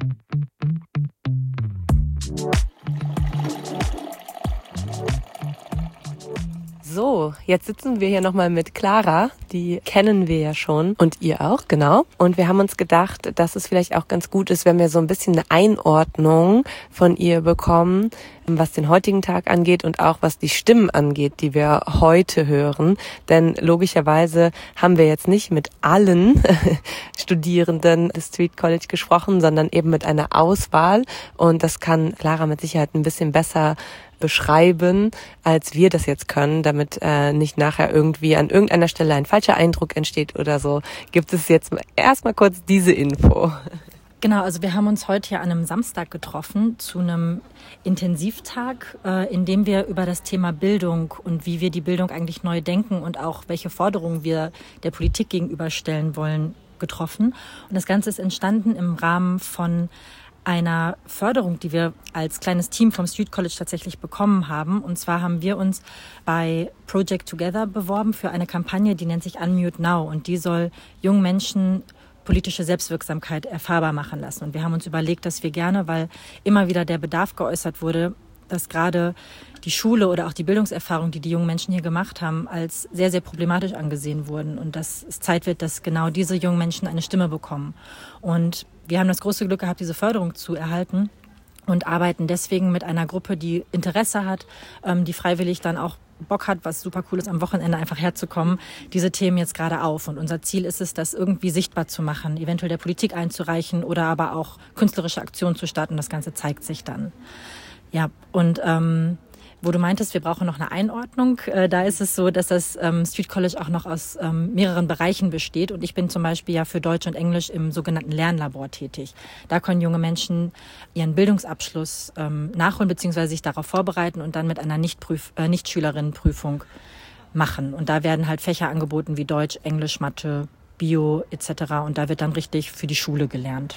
So, jetzt sitzen wir hier nochmal mit Clara, die kennen wir ja schon und ihr auch, genau. Und wir haben uns gedacht, dass es vielleicht auch ganz gut ist, wenn wir so ein bisschen eine Einordnung von ihr bekommen, was den heutigen Tag angeht und auch was die Stimmen angeht, die wir heute hören. Denn logischerweise haben wir jetzt nicht mit allen Studierenden des Street College gesprochen, sondern eben mit einer Auswahl. Und das kann Clara mit Sicherheit ein bisschen besser beschreiben, als wir das jetzt können, damit äh, nicht nachher irgendwie an irgendeiner Stelle ein falscher Eindruck entsteht oder so, gibt es jetzt erstmal kurz diese Info. Genau, also wir haben uns heute ja an einem Samstag getroffen zu einem Intensivtag, äh, in dem wir über das Thema Bildung und wie wir die Bildung eigentlich neu denken und auch welche Forderungen wir der Politik gegenüberstellen wollen, getroffen. Und das Ganze ist entstanden im Rahmen von einer Förderung, die wir als kleines Team vom Street College tatsächlich bekommen haben. Und zwar haben wir uns bei Project Together beworben für eine Kampagne, die nennt sich Unmute Now. Und die soll jungen Menschen politische Selbstwirksamkeit erfahrbar machen lassen. Und wir haben uns überlegt, dass wir gerne, weil immer wieder der Bedarf geäußert wurde, dass gerade die Schule oder auch die Bildungserfahrung, die die jungen Menschen hier gemacht haben, als sehr, sehr problematisch angesehen wurden. Und dass es Zeit wird, dass genau diese jungen Menschen eine Stimme bekommen. Und wir haben das große Glück gehabt, diese Förderung zu erhalten und arbeiten deswegen mit einer Gruppe, die Interesse hat, die freiwillig dann auch Bock hat, was super cool ist, am Wochenende einfach herzukommen, diese Themen jetzt gerade auf. Und unser Ziel ist es, das irgendwie sichtbar zu machen, eventuell der Politik einzureichen oder aber auch künstlerische Aktionen zu starten. Das Ganze zeigt sich dann. Ja, und ähm, wo du meintest, wir brauchen noch eine Einordnung, äh, da ist es so, dass das ähm, Street College auch noch aus ähm, mehreren Bereichen besteht. Und ich bin zum Beispiel ja für Deutsch und Englisch im sogenannten Lernlabor tätig. Da können junge Menschen ihren Bildungsabschluss ähm, nachholen bzw. sich darauf vorbereiten und dann mit einer Nichtprüf- äh, Nichtschülerinnenprüfung machen. Und da werden halt Fächer angeboten wie Deutsch, Englisch, Mathe, Bio et cetera. Und da wird dann richtig für die Schule gelernt.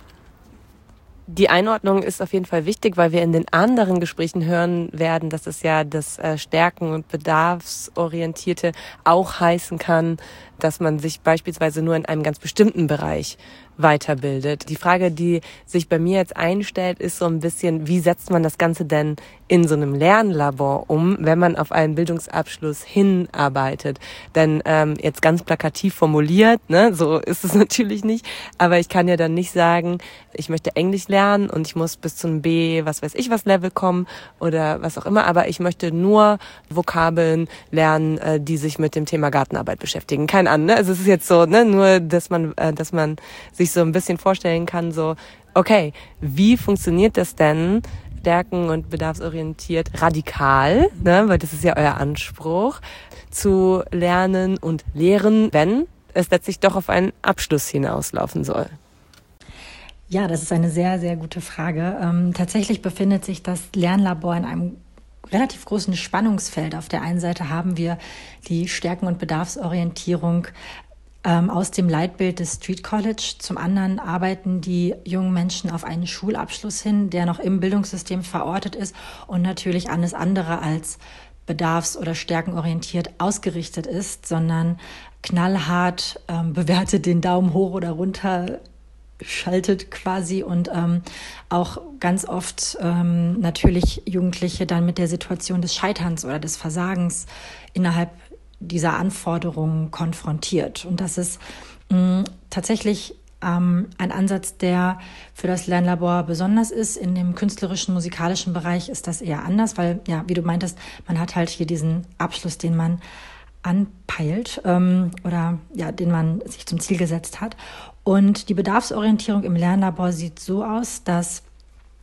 Die Einordnung ist auf jeden Fall wichtig, weil wir in den anderen Gesprächen hören werden, dass es ja das äh, Stärken- und Bedarfsorientierte auch heißen kann, dass man sich beispielsweise nur in einem ganz bestimmten Bereich weiterbildet. Die Frage, die sich bei mir jetzt einstellt, ist so ein bisschen, wie setzt man das Ganze denn in so einem Lernlabor um, wenn man auf einen Bildungsabschluss hinarbeitet? Denn ähm, jetzt ganz plakativ formuliert, ne, so ist es natürlich nicht, aber ich kann ja dann nicht sagen, ich möchte Englisch lernen und ich muss bis zum B, was weiß ich was Level kommen oder was auch immer, aber ich möchte nur Vokabeln lernen, äh, die sich mit dem Thema Gartenarbeit beschäftigen. Kein an, ne? Also es ist jetzt so, ne, nur dass man äh, dass man sich so ein bisschen vorstellen kann, so, okay, wie funktioniert das denn, stärken- und bedarfsorientiert radikal, ne, weil das ist ja euer Anspruch, zu lernen und lehren, wenn es letztlich doch auf einen Abschluss hinauslaufen soll? Ja, das ist eine sehr, sehr gute Frage. Ähm, tatsächlich befindet sich das Lernlabor in einem relativ großen Spannungsfeld. Auf der einen Seite haben wir die Stärken- und Bedarfsorientierung ähm, aus dem Leitbild des Street College. Zum anderen arbeiten die jungen Menschen auf einen Schulabschluss hin, der noch im Bildungssystem verortet ist und natürlich alles andere als bedarfs- oder stärkenorientiert ausgerichtet ist, sondern knallhart ähm, bewertet den Daumen hoch oder runter schaltet quasi und ähm, auch ganz oft ähm, natürlich Jugendliche dann mit der Situation des Scheiterns oder des Versagens innerhalb dieser Anforderungen konfrontiert. Und das ist mh, tatsächlich ähm, ein Ansatz, der für das Lernlabor besonders ist. In dem künstlerischen, musikalischen Bereich ist das eher anders, weil, ja, wie du meintest, man hat halt hier diesen Abschluss, den man anpeilt ähm, oder ja, den man sich zum Ziel gesetzt hat. Und die Bedarfsorientierung im Lernlabor sieht so aus, dass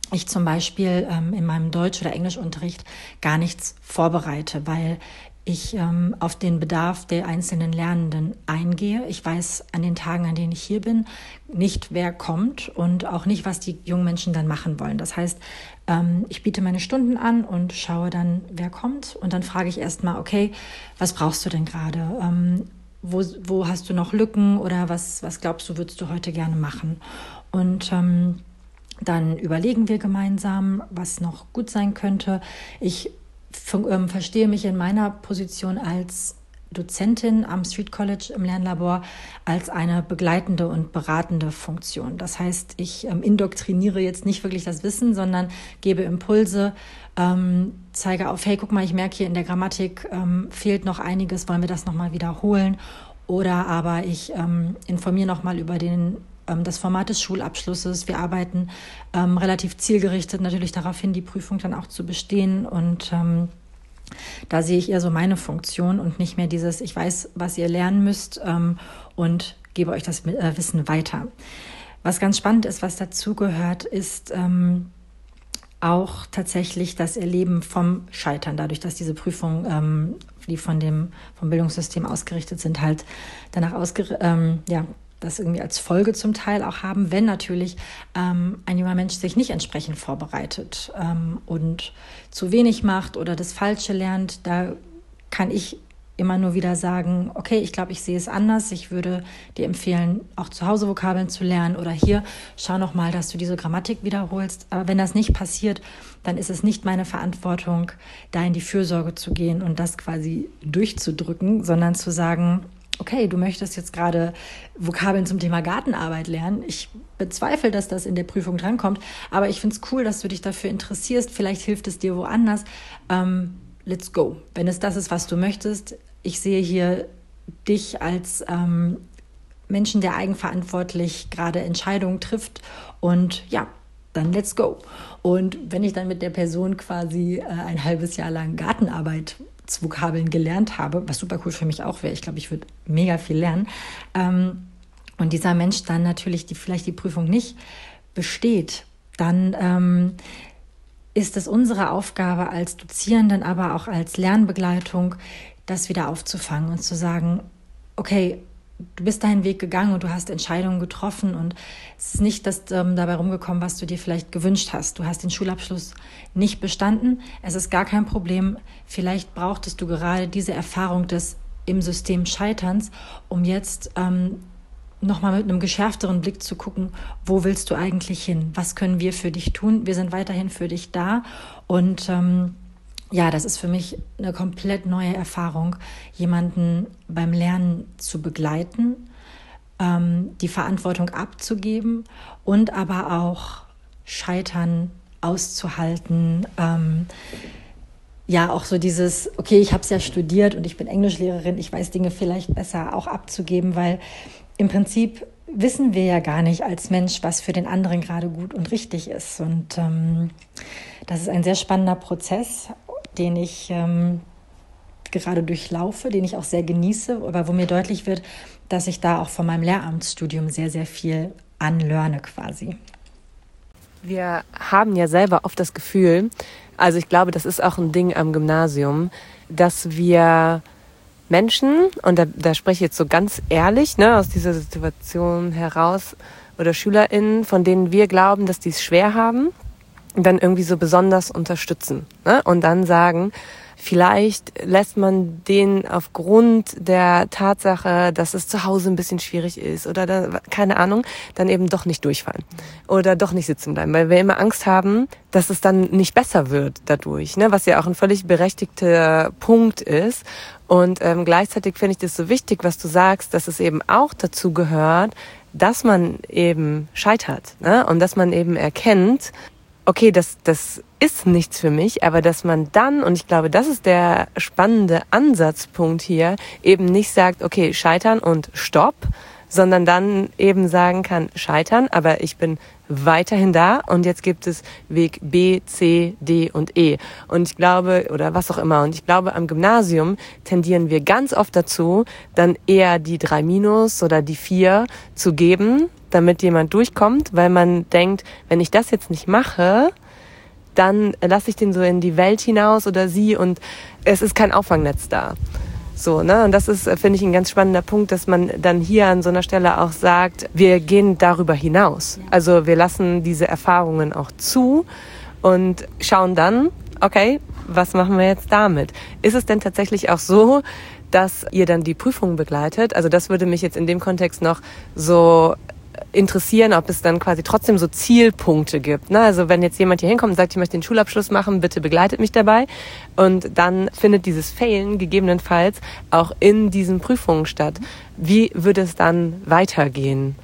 ich zum Beispiel ähm, in meinem Deutsch- oder Englischunterricht gar nichts vorbereite, weil ich ähm, auf den Bedarf der einzelnen Lernenden eingehe. Ich weiß an den Tagen, an denen ich hier bin, nicht, wer kommt und auch nicht, was die jungen Menschen dann machen wollen. Das heißt, ähm, ich biete meine Stunden an und schaue dann, wer kommt. Und dann frage ich erstmal, okay, was brauchst du denn gerade? Ähm, wo, wo hast du noch Lücken oder was, was glaubst du, würdest du heute gerne machen? Und ähm, dann überlegen wir gemeinsam, was noch gut sein könnte. Ich verstehe mich in meiner Position als Dozentin am Street College im Lernlabor als eine begleitende und beratende Funktion. Das heißt, ich ähm, indoktriniere jetzt nicht wirklich das Wissen, sondern gebe Impulse, ähm, zeige auf, hey, guck mal, ich merke hier in der Grammatik ähm, fehlt noch einiges, wollen wir das nochmal wiederholen? Oder aber ich ähm, informiere nochmal über den das Format des Schulabschlusses. Wir arbeiten ähm, relativ zielgerichtet natürlich darauf hin, die Prüfung dann auch zu bestehen. Und ähm, da sehe ich eher so meine Funktion und nicht mehr dieses, ich weiß, was ihr lernen müsst ähm, und gebe euch das äh, Wissen weiter. Was ganz spannend ist, was dazugehört, ist ähm, auch tatsächlich das Erleben vom Scheitern, dadurch, dass diese Prüfungen, ähm, die von dem vom Bildungssystem ausgerichtet sind, halt danach ausgerichtet, ähm, ja, das irgendwie als Folge zum Teil auch haben, wenn natürlich ähm, ein junger Mensch sich nicht entsprechend vorbereitet ähm, und zu wenig macht oder das Falsche lernt. Da kann ich immer nur wieder sagen, okay, ich glaube, ich sehe es anders. Ich würde dir empfehlen, auch zu Hause Vokabeln zu lernen oder hier, schau noch mal, dass du diese Grammatik wiederholst. Aber wenn das nicht passiert, dann ist es nicht meine Verantwortung, da in die Fürsorge zu gehen und das quasi durchzudrücken, sondern zu sagen, okay, du möchtest jetzt gerade Vokabeln zum Thema Gartenarbeit lernen. Ich bezweifle, dass das in der Prüfung drankommt, aber ich finde es cool, dass du dich dafür interessierst. Vielleicht hilft es dir woanders. Ähm, let's go. Wenn es das ist, was du möchtest. Ich sehe hier dich als ähm, Menschen, der eigenverantwortlich gerade Entscheidungen trifft und ja, dann let's go. Und wenn ich dann mit der Person quasi äh, ein halbes Jahr lang Gartenarbeit Vokabeln gelernt habe, was super cool für mich auch wäre. Ich glaube, ich würde mega viel lernen. Ähm, und dieser Mensch dann natürlich die, vielleicht die Prüfung nicht besteht, dann ähm, ist es unsere Aufgabe als Dozierenden, aber auch als Lernbegleitung, das wieder aufzufangen und zu sagen, okay, du bist deinen Weg gegangen und du hast Entscheidungen getroffen und es ist nicht das ähm, dabei rumgekommen, was du dir vielleicht gewünscht hast. Du hast den Schulabschluss nicht bestanden. Es ist gar kein Problem. Vielleicht brauchtest du gerade diese Erfahrung des im System Scheiterns, um jetzt ähm, nochmal mit einem geschärfteren Blick zu gucken, wo willst du eigentlich hin? Was können wir für dich tun? Wir sind weiterhin für dich da und ähm, ja, das ist für mich eine komplett neue Erfahrung, jemanden beim Lernen zu begleiten, ähm, die Verantwortung abzugeben und aber auch Scheitern auszuhalten. Ähm, ja, auch so dieses, okay, ich habe es ja studiert und ich bin Englischlehrerin, ich weiß Dinge vielleicht besser auch abzugeben, weil im Prinzip wissen wir ja gar nicht als Mensch, was für den anderen gerade gut und richtig ist. Und ähm, das ist ein sehr spannender Prozess, den ich ähm, gerade durchlaufe, den ich auch sehr genieße, aber wo mir deutlich wird, dass ich da auch von meinem Lehramtsstudium sehr, sehr viel anlerne quasi. Wir haben ja selber oft das Gefühl, also ich glaube, das ist auch ein Ding am Gymnasium, dass wir Menschen, und da, da spreche ich jetzt so ganz ehrlich, ne, aus dieser Situation heraus, oder SchülerInnen, von denen wir glauben, dass die es schwer haben, dann irgendwie so besonders unterstützen, ne? Und dann sagen, vielleicht lässt man den aufgrund der Tatsache, dass es zu Hause ein bisschen schwierig ist oder da, keine Ahnung, dann eben doch nicht durchfallen oder doch nicht sitzen bleiben, weil wir immer Angst haben, dass es dann nicht besser wird dadurch, ne? Was ja auch ein völlig berechtigter Punkt ist. Und ähm, gleichzeitig finde ich das so wichtig, was du sagst, dass es eben auch dazu gehört, dass man eben scheitert, ne? Und dass man eben erkennt, okay, das, das ist nichts für mich, aber dass man dann, und ich glaube, das ist der spannende Ansatzpunkt hier, eben nicht sagt, okay, scheitern und stopp, sondern dann eben sagen kann, scheitern, aber ich bin weiterhin da und jetzt gibt es Weg B, C, D und E. Und ich glaube, oder was auch immer, und ich glaube, am Gymnasium tendieren wir ganz oft dazu, dann eher die drei Minus oder die vier zu geben, damit jemand durchkommt, weil man denkt, wenn ich das jetzt nicht mache, dann lasse ich den so in die Welt hinaus oder sie und es ist kein Auffangnetz da. So, ne? Und das ist, finde ich, ein ganz spannender Punkt, dass man dann hier an so einer Stelle auch sagt, wir gehen darüber hinaus. Also wir lassen diese Erfahrungen auch zu und schauen dann, okay, was machen wir jetzt damit? Ist es denn tatsächlich auch so, dass ihr dann die Prüfung begleitet? Also das würde mich jetzt in dem Kontext noch so interessieren, ob es dann quasi trotzdem so Zielpunkte gibt. Ne? Also wenn jetzt jemand hier hinkommt und sagt, ich möchte den Schulabschluss machen, bitte begleitet mich dabei. Und dann findet dieses Failen gegebenenfalls auch in diesen Prüfungen statt. Wie würde es dann weitergehen?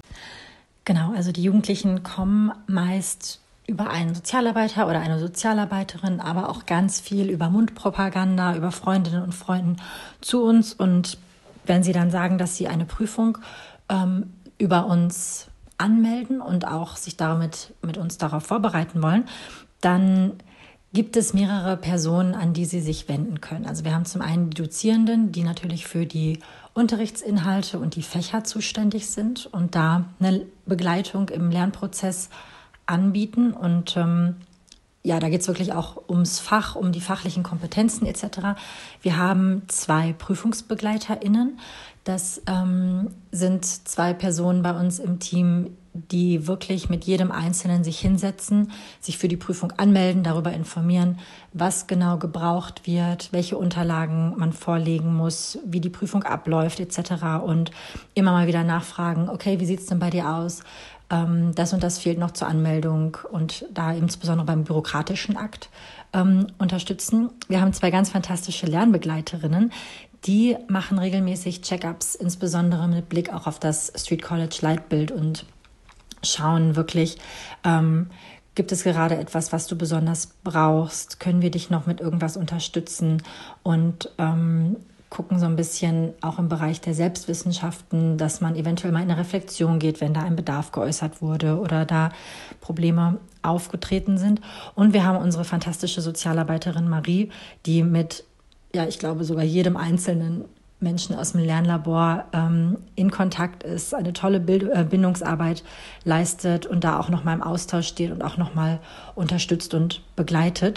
Genau, also die Jugendlichen kommen meist über einen Sozialarbeiter oder eine Sozialarbeiterin, aber auch ganz viel über Mundpropaganda, über Freundinnen und Freunden zu uns. Und wenn sie dann sagen, dass sie eine Prüfung ähm, über uns anmelden und auch sich damit mit uns darauf vorbereiten wollen, dann gibt es mehrere Personen, an die sie sich wenden können. Also wir haben zum einen die Dozierenden, die natürlich für die Unterrichtsinhalte und die Fächer zuständig sind und da eine Begleitung im Lernprozess anbieten. Und ähm, ja, da geht es wirklich auch ums Fach, um die fachlichen Kompetenzen et cetera. Wir haben zwei PrüfungsbegleiterInnen. Das ähm, sind zwei Personen bei uns im Team, die wirklich mit jedem Einzelnen sich hinsetzen, sich für die Prüfung anmelden, darüber informieren, was genau gebraucht wird, welche Unterlagen man vorlegen muss, wie die Prüfung abläuft et cetera. Und immer mal wieder nachfragen, okay, wie sieht's denn bei dir aus? Ähm, das und das fehlt noch zur Anmeldung und da insbesondere beim bürokratischen Akt ähm, unterstützen. Wir haben zwei ganz fantastische Lernbegleiterinnen, die machen regelmäßig Check-ups, insbesondere mit Blick auch auf das Street College Leitbild und schauen wirklich, ähm, gibt es gerade etwas, was du besonders brauchst? Können wir dich noch mit irgendwas unterstützen? Und ähm, gucken so ein bisschen auch im Bereich der Selbstwissenschaften, dass man eventuell mal in eine Reflexion geht, wenn da ein Bedarf geäußert wurde oder da Probleme aufgetreten sind. Und wir haben unsere fantastische Sozialarbeiterin Marie, die mit ja, ich glaube, sogar jedem einzelnen Menschen aus dem Lernlabor ähm, in Kontakt ist, eine tolle Bild- äh, Bindungsarbeit leistet und da auch nochmal im Austausch steht und auch nochmal unterstützt und begleitet.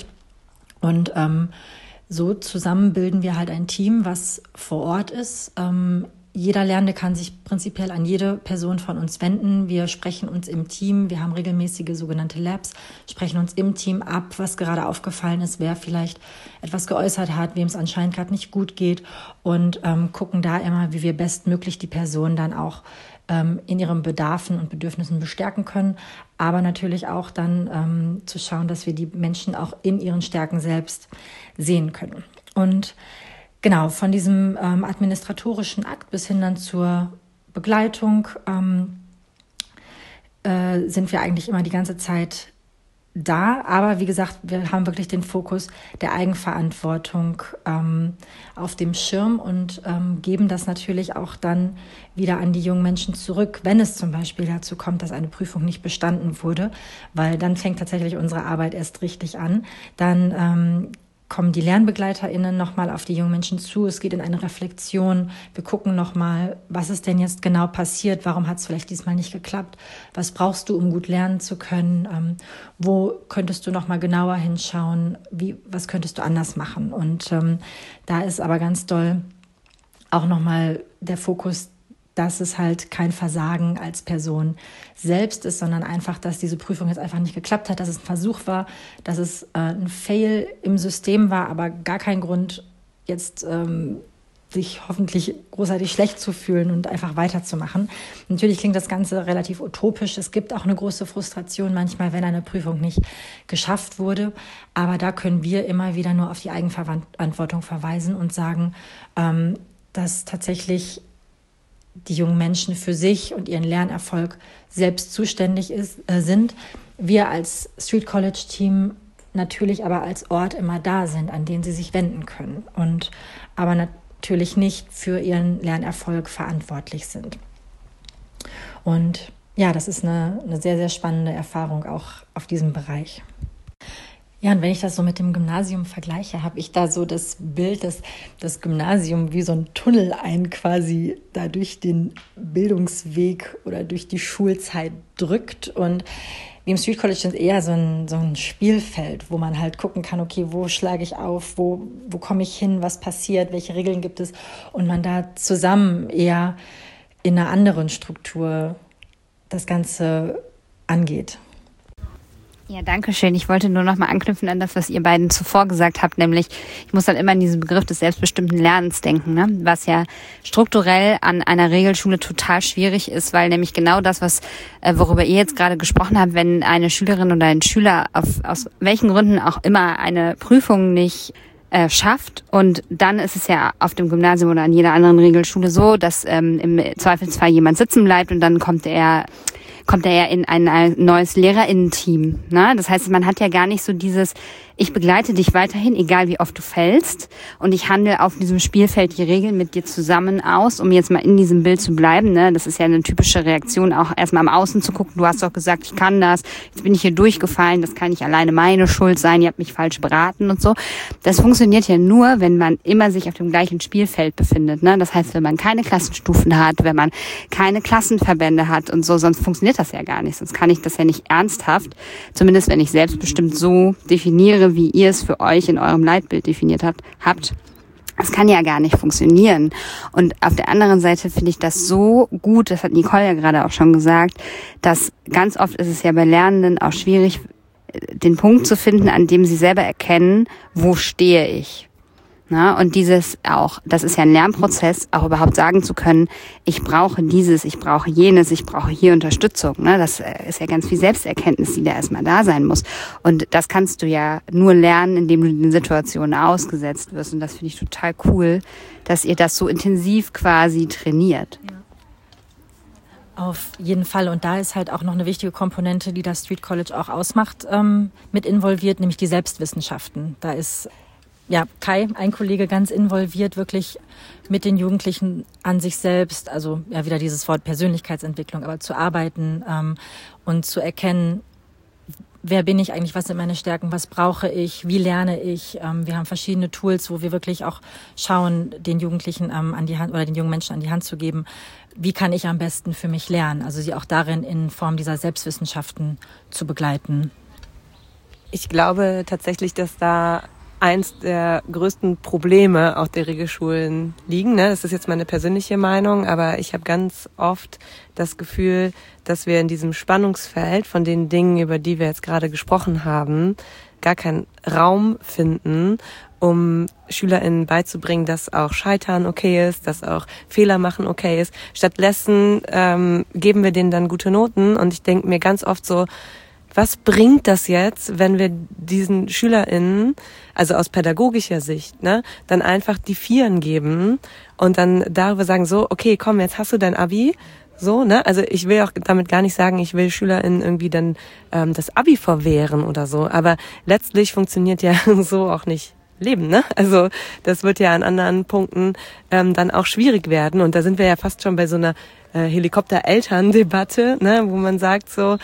Und ähm, so zusammen bilden wir halt ein Team, was vor Ort ist. Ähm, Jeder Lernende kann sich prinzipiell an jede Person von uns wenden. Wir sprechen uns im Team. Wir haben regelmäßige sogenannte Labs, sprechen uns im Team ab, was gerade aufgefallen ist, wer vielleicht etwas geäußert hat, wem es anscheinend gerade nicht gut geht und ähm, gucken da immer, wie wir bestmöglich die Person dann auch ähm, in ihren Bedarfen und Bedürfnissen bestärken können. Aber natürlich auch dann ähm, zu schauen, dass wir die Menschen auch in ihren Stärken selbst sehen können. Und genau, von diesem ähm, administratorischen Akt bis hin dann zur Begleitung ähm, äh, sind wir eigentlich immer die ganze Zeit da. Aber wie gesagt, wir haben wirklich den Fokus der Eigenverantwortung ähm, auf dem Schirm und ähm, geben das natürlich auch dann wieder an die jungen Menschen zurück, wenn es zum Beispiel dazu kommt, dass eine Prüfung nicht bestanden wurde, weil dann fängt tatsächlich unsere Arbeit erst richtig an. Dann ähm, kommen die LernbegleiterInnen nochmal auf die jungen Menschen zu. Es geht in eine Reflexion. Wir gucken nochmal, was ist denn jetzt genau passiert? Warum hat es vielleicht diesmal nicht geklappt? Was brauchst du, um gut lernen zu können? Ähm, wo könntest du nochmal genauer hinschauen? Wie, was könntest du anders machen? Und ähm, da ist aber ganz doll auch nochmal der Fokus, dass es halt kein Versagen als Person selbst ist, sondern einfach, dass diese Prüfung jetzt einfach nicht geklappt hat, dass es ein Versuch war, dass es äh, ein Fail im System war, aber gar kein Grund, jetzt ähm, sich hoffentlich großartig schlecht zu fühlen und einfach weiterzumachen. Natürlich klingt das Ganze relativ utopisch. Es gibt auch eine große Frustration manchmal, wenn eine Prüfung nicht geschafft wurde. Aber da können wir immer wieder nur auf die Eigenverantwortung verweisen und sagen, ähm, dass tatsächlich die jungen Menschen für sich und ihren Lernerfolg selbst zuständig ist, äh, sind. Wir als Street College Team natürlich aber als Ort immer da sind, an den sie sich wenden können und aber natürlich nicht für ihren Lernerfolg verantwortlich sind. Und ja, das ist eine, eine sehr, sehr spannende Erfahrung auch auf diesem Bereich. Ja, und wenn ich das so mit dem Gymnasium vergleiche, habe ich da so das Bild, dass das Gymnasium wie so ein Tunnel einen quasi da durch den Bildungsweg oder durch die Schulzeit drückt. Und wie im Street College ist eher so ein, so ein Spielfeld, wo man halt gucken kann, okay, wo schlage ich auf, wo, wo komme ich hin, was passiert, welche Regeln gibt es, und man da zusammen eher in einer anderen Struktur das Ganze angeht. Ja, danke schön. Ich wollte nur noch mal anknüpfen an das, was ihr beiden zuvor gesagt habt, nämlich ich muss dann immer an diesen Begriff des selbstbestimmten Lernens denken, ne? Was ja strukturell an einer Regelschule total schwierig ist, weil nämlich genau das, was äh, worüber ihr jetzt gerade gesprochen habt, wenn eine Schülerin oder ein Schüler auf, aus welchen Gründen auch immer eine Prüfung nicht äh, schafft, und dann ist es ja auf dem Gymnasium oder an jeder anderen Regelschule so, dass ähm, im Zweifelsfall jemand sitzen bleibt und dann kommt er kommt er ja in ein, ein neues LehrerInnen-Team. Ne? Das heißt, man hat ja gar nicht so dieses, ich begleite dich weiterhin, egal wie oft du fällst, und ich handle auf diesem Spielfeld die Regeln mit dir zusammen aus, um jetzt mal in diesem Bild zu bleiben. Ne? Das ist ja eine typische Reaktion, auch erstmal am Außen zu gucken. Du hast doch gesagt, ich kann das, jetzt bin ich hier durchgefallen, das kann nicht alleine meine Schuld sein, ihr habt mich falsch beraten und so. Das funktioniert ja nur, wenn man immer sich auf dem gleichen Spielfeld befindet. Ne? Das heißt, wenn man keine Klassenstufen hat, wenn man keine Klassenverbände hat und so, sonst funktioniert das ja gar nicht. Sonst kann ich das ja nicht ernsthaft, zumindest wenn ich selbstbestimmt so definiere, wie ihr es für euch in eurem Leitbild definiert habt, habt. Das kann ja gar nicht funktionieren. Und auf der anderen Seite finde ich das so gut, das hat Nicole ja gerade auch schon gesagt, dass ganz oft ist es ja bei Lernenden auch schwierig, den Punkt zu finden, an dem sie selber erkennen, wo stehe ich. Na, und dieses auch, das ist ja ein Lernprozess, auch überhaupt sagen zu können, ich brauche dieses, ich brauche jenes, ich brauche hier Unterstützung. Ne? Das ist ja ganz viel Selbsterkenntnis, die da erstmal da sein muss. Und das kannst du ja nur lernen, indem du den Situationen ausgesetzt wirst. Und das finde ich total cool, dass ihr das so intensiv quasi trainiert. Ja. Auf jeden Fall. Und da ist halt auch noch eine wichtige Komponente, die das Street College auch ausmacht, ähm, mit involviert, nämlich die Selbstwissenschaften. Da ist ja Kai, ein Kollege, ganz involviert, wirklich mit den Jugendlichen an sich selbst, also ja wieder dieses Wort Persönlichkeitsentwicklung, aber zu arbeiten ähm, und zu erkennen, wer bin ich eigentlich, was sind meine Stärken, was brauche ich, wie lerne ich. Ähm, wir haben verschiedene Tools, wo wir wirklich auch schauen, den Jugendlichen ähm, an die Hand oder den jungen Menschen an die Hand zu geben, wie kann ich am besten für mich lernen, also sie auch darin in Form dieser Selbstwissenschaften zu begleiten. Ich glaube tatsächlich, dass da eins der größten Probleme auch der Regelschulen liegen. Ne? Das ist jetzt meine persönliche Meinung, aber ich habe ganz oft das Gefühl, dass wir in diesem Spannungsfeld von den Dingen, über die wir jetzt gerade gesprochen haben, gar keinen Raum finden, um SchülerInnen beizubringen, dass auch Scheitern okay ist, dass auch Fehler machen okay ist. Stattdessen ähm, geben wir denen dann gute Noten, und ich denke mir ganz oft so, was bringt das jetzt, wenn wir diesen SchülerInnen, also aus pädagogischer Sicht, ne, dann einfach die Vieren geben und dann darüber sagen, so, okay, komm, jetzt hast du dein Abi, so, ne, also ich will auch damit gar nicht sagen, ich will SchülerInnen irgendwie dann ähm, das Abi verwehren oder so, aber letztlich funktioniert ja so auch nicht Leben, ne? Also das wird ja an anderen Punkten ähm, dann auch schwierig werden, und da sind wir ja fast schon bei so einer äh, Helikopter-Eltern-Debatte, ne, wo man sagt so,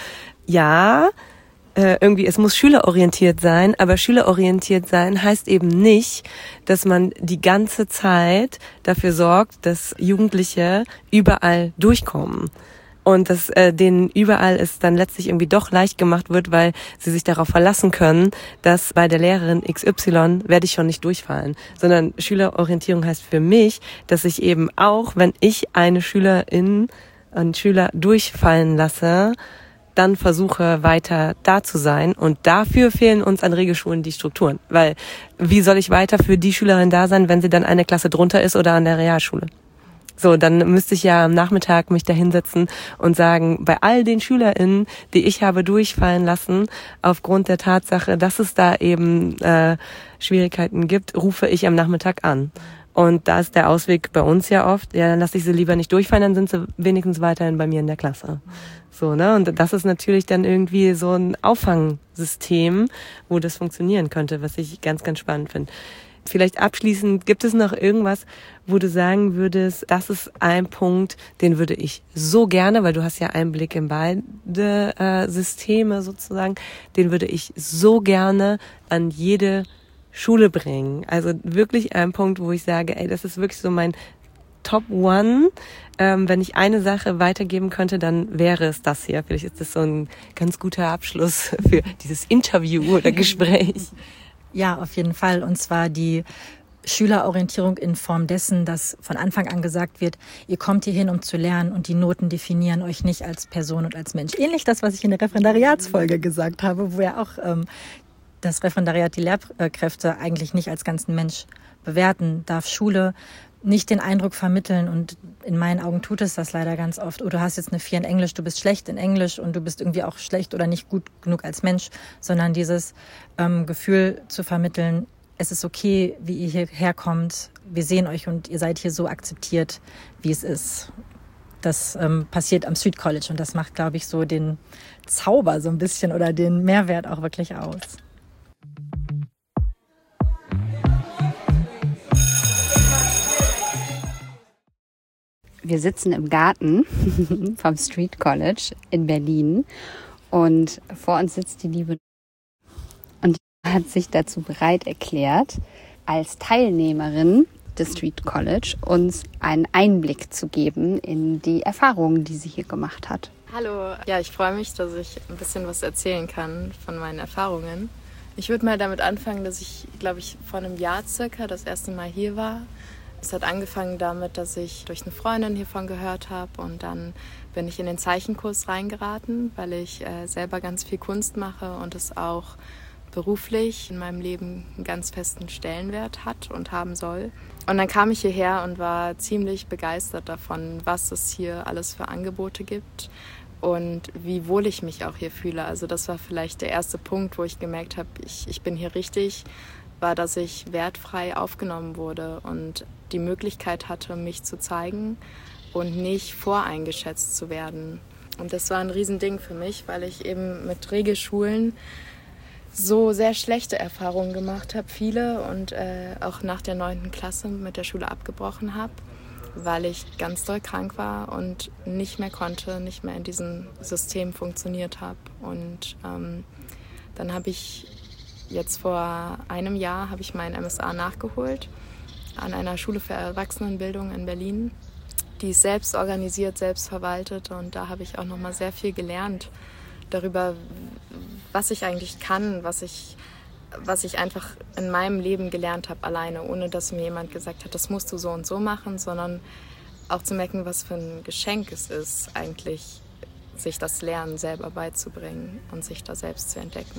ja, äh, irgendwie, es muss schülerorientiert sein, aber schülerorientiert sein heißt eben nicht, dass man die ganze Zeit dafür sorgt, dass Jugendliche überall durchkommen. Und dass äh, denen überall es dann letztlich irgendwie doch leicht gemacht wird, weil sie sich darauf verlassen können, dass bei der Lehrerin X Y werde ich schon nicht durchfallen. Sondern Schülerorientierung heißt für mich, dass ich eben auch, wenn ich eine Schülerin, einen Schüler durchfallen lasse, dann versuche weiter da zu sein, und dafür fehlen uns an Regelschulen die Strukturen, weil wie soll ich weiter für die Schülerin da sein, wenn sie dann eine Klasse drunter ist oder an der Realschule? So, dann müsste ich ja am Nachmittag mich da hinsetzen und sagen, bei all den SchülerInnen, die ich habe durchfallen lassen, aufgrund der Tatsache, dass es da eben äh, Schwierigkeiten gibt, rufe ich am Nachmittag an. Und da ist der Ausweg bei uns ja oft, ja, dann lasse ich sie lieber nicht durchfallen, dann sind sie wenigstens weiterhin bei mir in der Klasse. So, ne? Und das ist natürlich dann irgendwie so ein Auffangsystem, wo das funktionieren könnte, was ich ganz, ganz spannend finde. vielleicht abschließend, gibt es noch irgendwas, wo du sagen würdest, das ist ein Punkt, den würde ich so gerne, weil du hast ja Einblick in beide äh, Systeme sozusagen, den würde ich so gerne an jede Schule bringen. Also wirklich ein Punkt, wo ich sage, ey, das ist wirklich so mein Top One. Ähm, wenn ich eine Sache weitergeben könnte, dann wäre es das hier. Vielleicht ist das so ein ganz guter Abschluss für dieses Interview oder Gespräch. Ja, auf jeden Fall. Und zwar die Schülerorientierung in Form dessen, dass von Anfang an gesagt wird, ihr kommt hier hin, um zu lernen und die Noten definieren euch nicht als Person und als Mensch. Ähnlich das, was ich in der Referendariatsfolge gesagt habe, wo ja auch ähm, das Referendariat die Lehrkräfte eigentlich nicht als ganzen Mensch bewerten darf. Schule nicht den Eindruck vermitteln, und in meinen Augen tut es das leider ganz oft, oh, du hast jetzt eine vier in Englisch, du bist schlecht in Englisch und du bist irgendwie auch schlecht oder nicht gut genug als Mensch, sondern dieses ähm, Gefühl zu vermitteln, es ist okay, wie ihr hierher kommt, wir sehen euch und ihr seid hier so akzeptiert, wie es ist. Das ähm, passiert am Street College und das macht, glaube ich, so den Zauber so ein bisschen oder den Mehrwert auch wirklich aus. Wir sitzen im Garten vom Street College in Berlin und vor uns sitzt die liebe und die hat sich dazu bereit erklärt, als Teilnehmerin des Street College uns einen Einblick zu geben in die Erfahrungen, die sie hier gemacht hat. Hallo, ja, ich freue mich, dass ich ein bisschen was erzählen kann von meinen Erfahrungen. Ich würde mal damit anfangen, dass ich, glaube ich, vor einem Jahr circa das erste Mal hier war. Es hat angefangen damit, dass ich durch eine Freundin hiervon gehört habe und dann bin ich in den Zeichenkurs reingeraten, weil ich äh, selber ganz viel Kunst mache und es auch beruflich in meinem Leben einen ganz festen Stellenwert hat und haben soll. Und dann kam ich hierher und war ziemlich begeistert davon, was es hier alles für Angebote gibt und wie wohl ich mich auch hier fühle. Also das war vielleicht der erste Punkt, wo ich gemerkt habe, ich, ich bin hier richtig, war, dass ich wertfrei aufgenommen wurde und die Möglichkeit hatte, mich zu zeigen und nicht voreingeschätzt zu werden. Und das war ein Riesending für mich, weil ich eben mit Regelschulen so sehr schlechte Erfahrungen gemacht habe, viele, und äh, auch nach der neunten Klasse mit der Schule abgebrochen habe, weil ich ganz doll krank war und nicht mehr konnte, nicht mehr in diesem System funktioniert habe. Und ähm, dann habe ich jetzt vor einem Jahr habe ich meinen M S A nachgeholt an einer Schule für Erwachsenenbildung in Berlin. Die ist selbst organisiert, selbst verwaltet, und da habe ich auch noch mal sehr viel gelernt darüber, was ich eigentlich kann, was ich, was ich einfach in meinem Leben gelernt habe alleine, ohne dass mir jemand gesagt hat, das musst du so und so machen, sondern auch zu merken, was für ein Geschenk es ist, eigentlich sich das Lernen selber beizubringen und sich da selbst zu entdecken.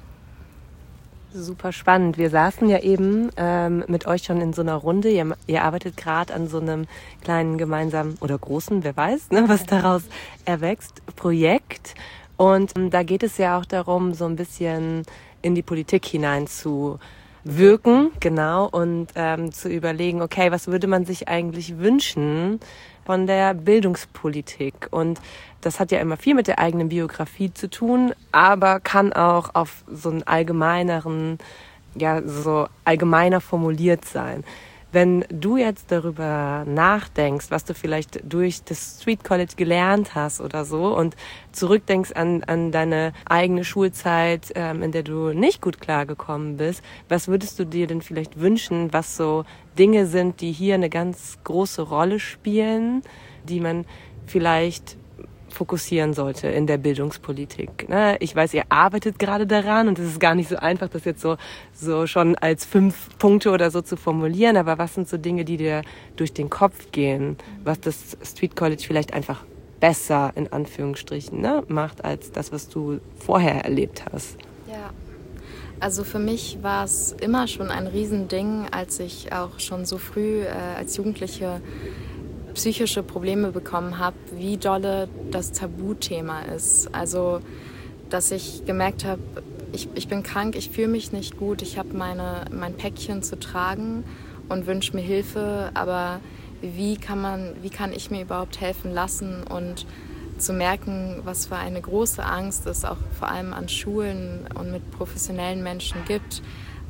Super spannend. Wir saßen ja eben ähm, mit euch schon in so einer Runde. Ihr, ihr arbeitet gerade an so einem kleinen gemeinsamen oder großen, wer weiß, ne, was daraus erwächst, Projekt. Und ähm, da geht es ja auch darum, so ein bisschen in die Politik hinein zu wirken, genau, und ähm, zu überlegen, okay, was würde man sich eigentlich wünschen von der Bildungspolitik? Und das hat ja immer viel mit der eigenen Biografie zu tun, aber kann auch auf so einen allgemeineren, ja, so allgemeiner formuliert sein. Wenn du jetzt darüber nachdenkst, was du vielleicht durch das Street College gelernt hast oder so und zurückdenkst an, an deine eigene Schulzeit, ähm, in der du nicht gut klargekommen bist, was würdest du dir denn vielleicht wünschen, was so Dinge sind, die hier eine ganz große Rolle spielen, die man vielleicht fokussieren sollte in der Bildungspolitik. Ich weiß, ihr arbeitet gerade daran und es ist gar nicht so einfach, das jetzt so, so schon als fünf Punkte oder so zu formulieren, aber was sind so Dinge, die dir durch den Kopf gehen, was das Street College vielleicht einfach besser, in Anführungsstrichen, ne, macht, als das, was du vorher erlebt hast? Ja, also für mich war es immer schon ein Riesending, als ich auch schon so früh äh, als Jugendliche psychische Probleme bekommen habe, wie dolle das Tabuthema ist. Also, dass ich gemerkt habe, ich, ich bin krank, ich fühle mich nicht gut, ich habe meine, mein Päckchen zu tragen und wünsche mir Hilfe, aber wie kann man, wie kann ich mir überhaupt helfen lassen, und zu merken, was für eine große Angst es auch vor allem an Schulen und mit professionellen Menschen gibt,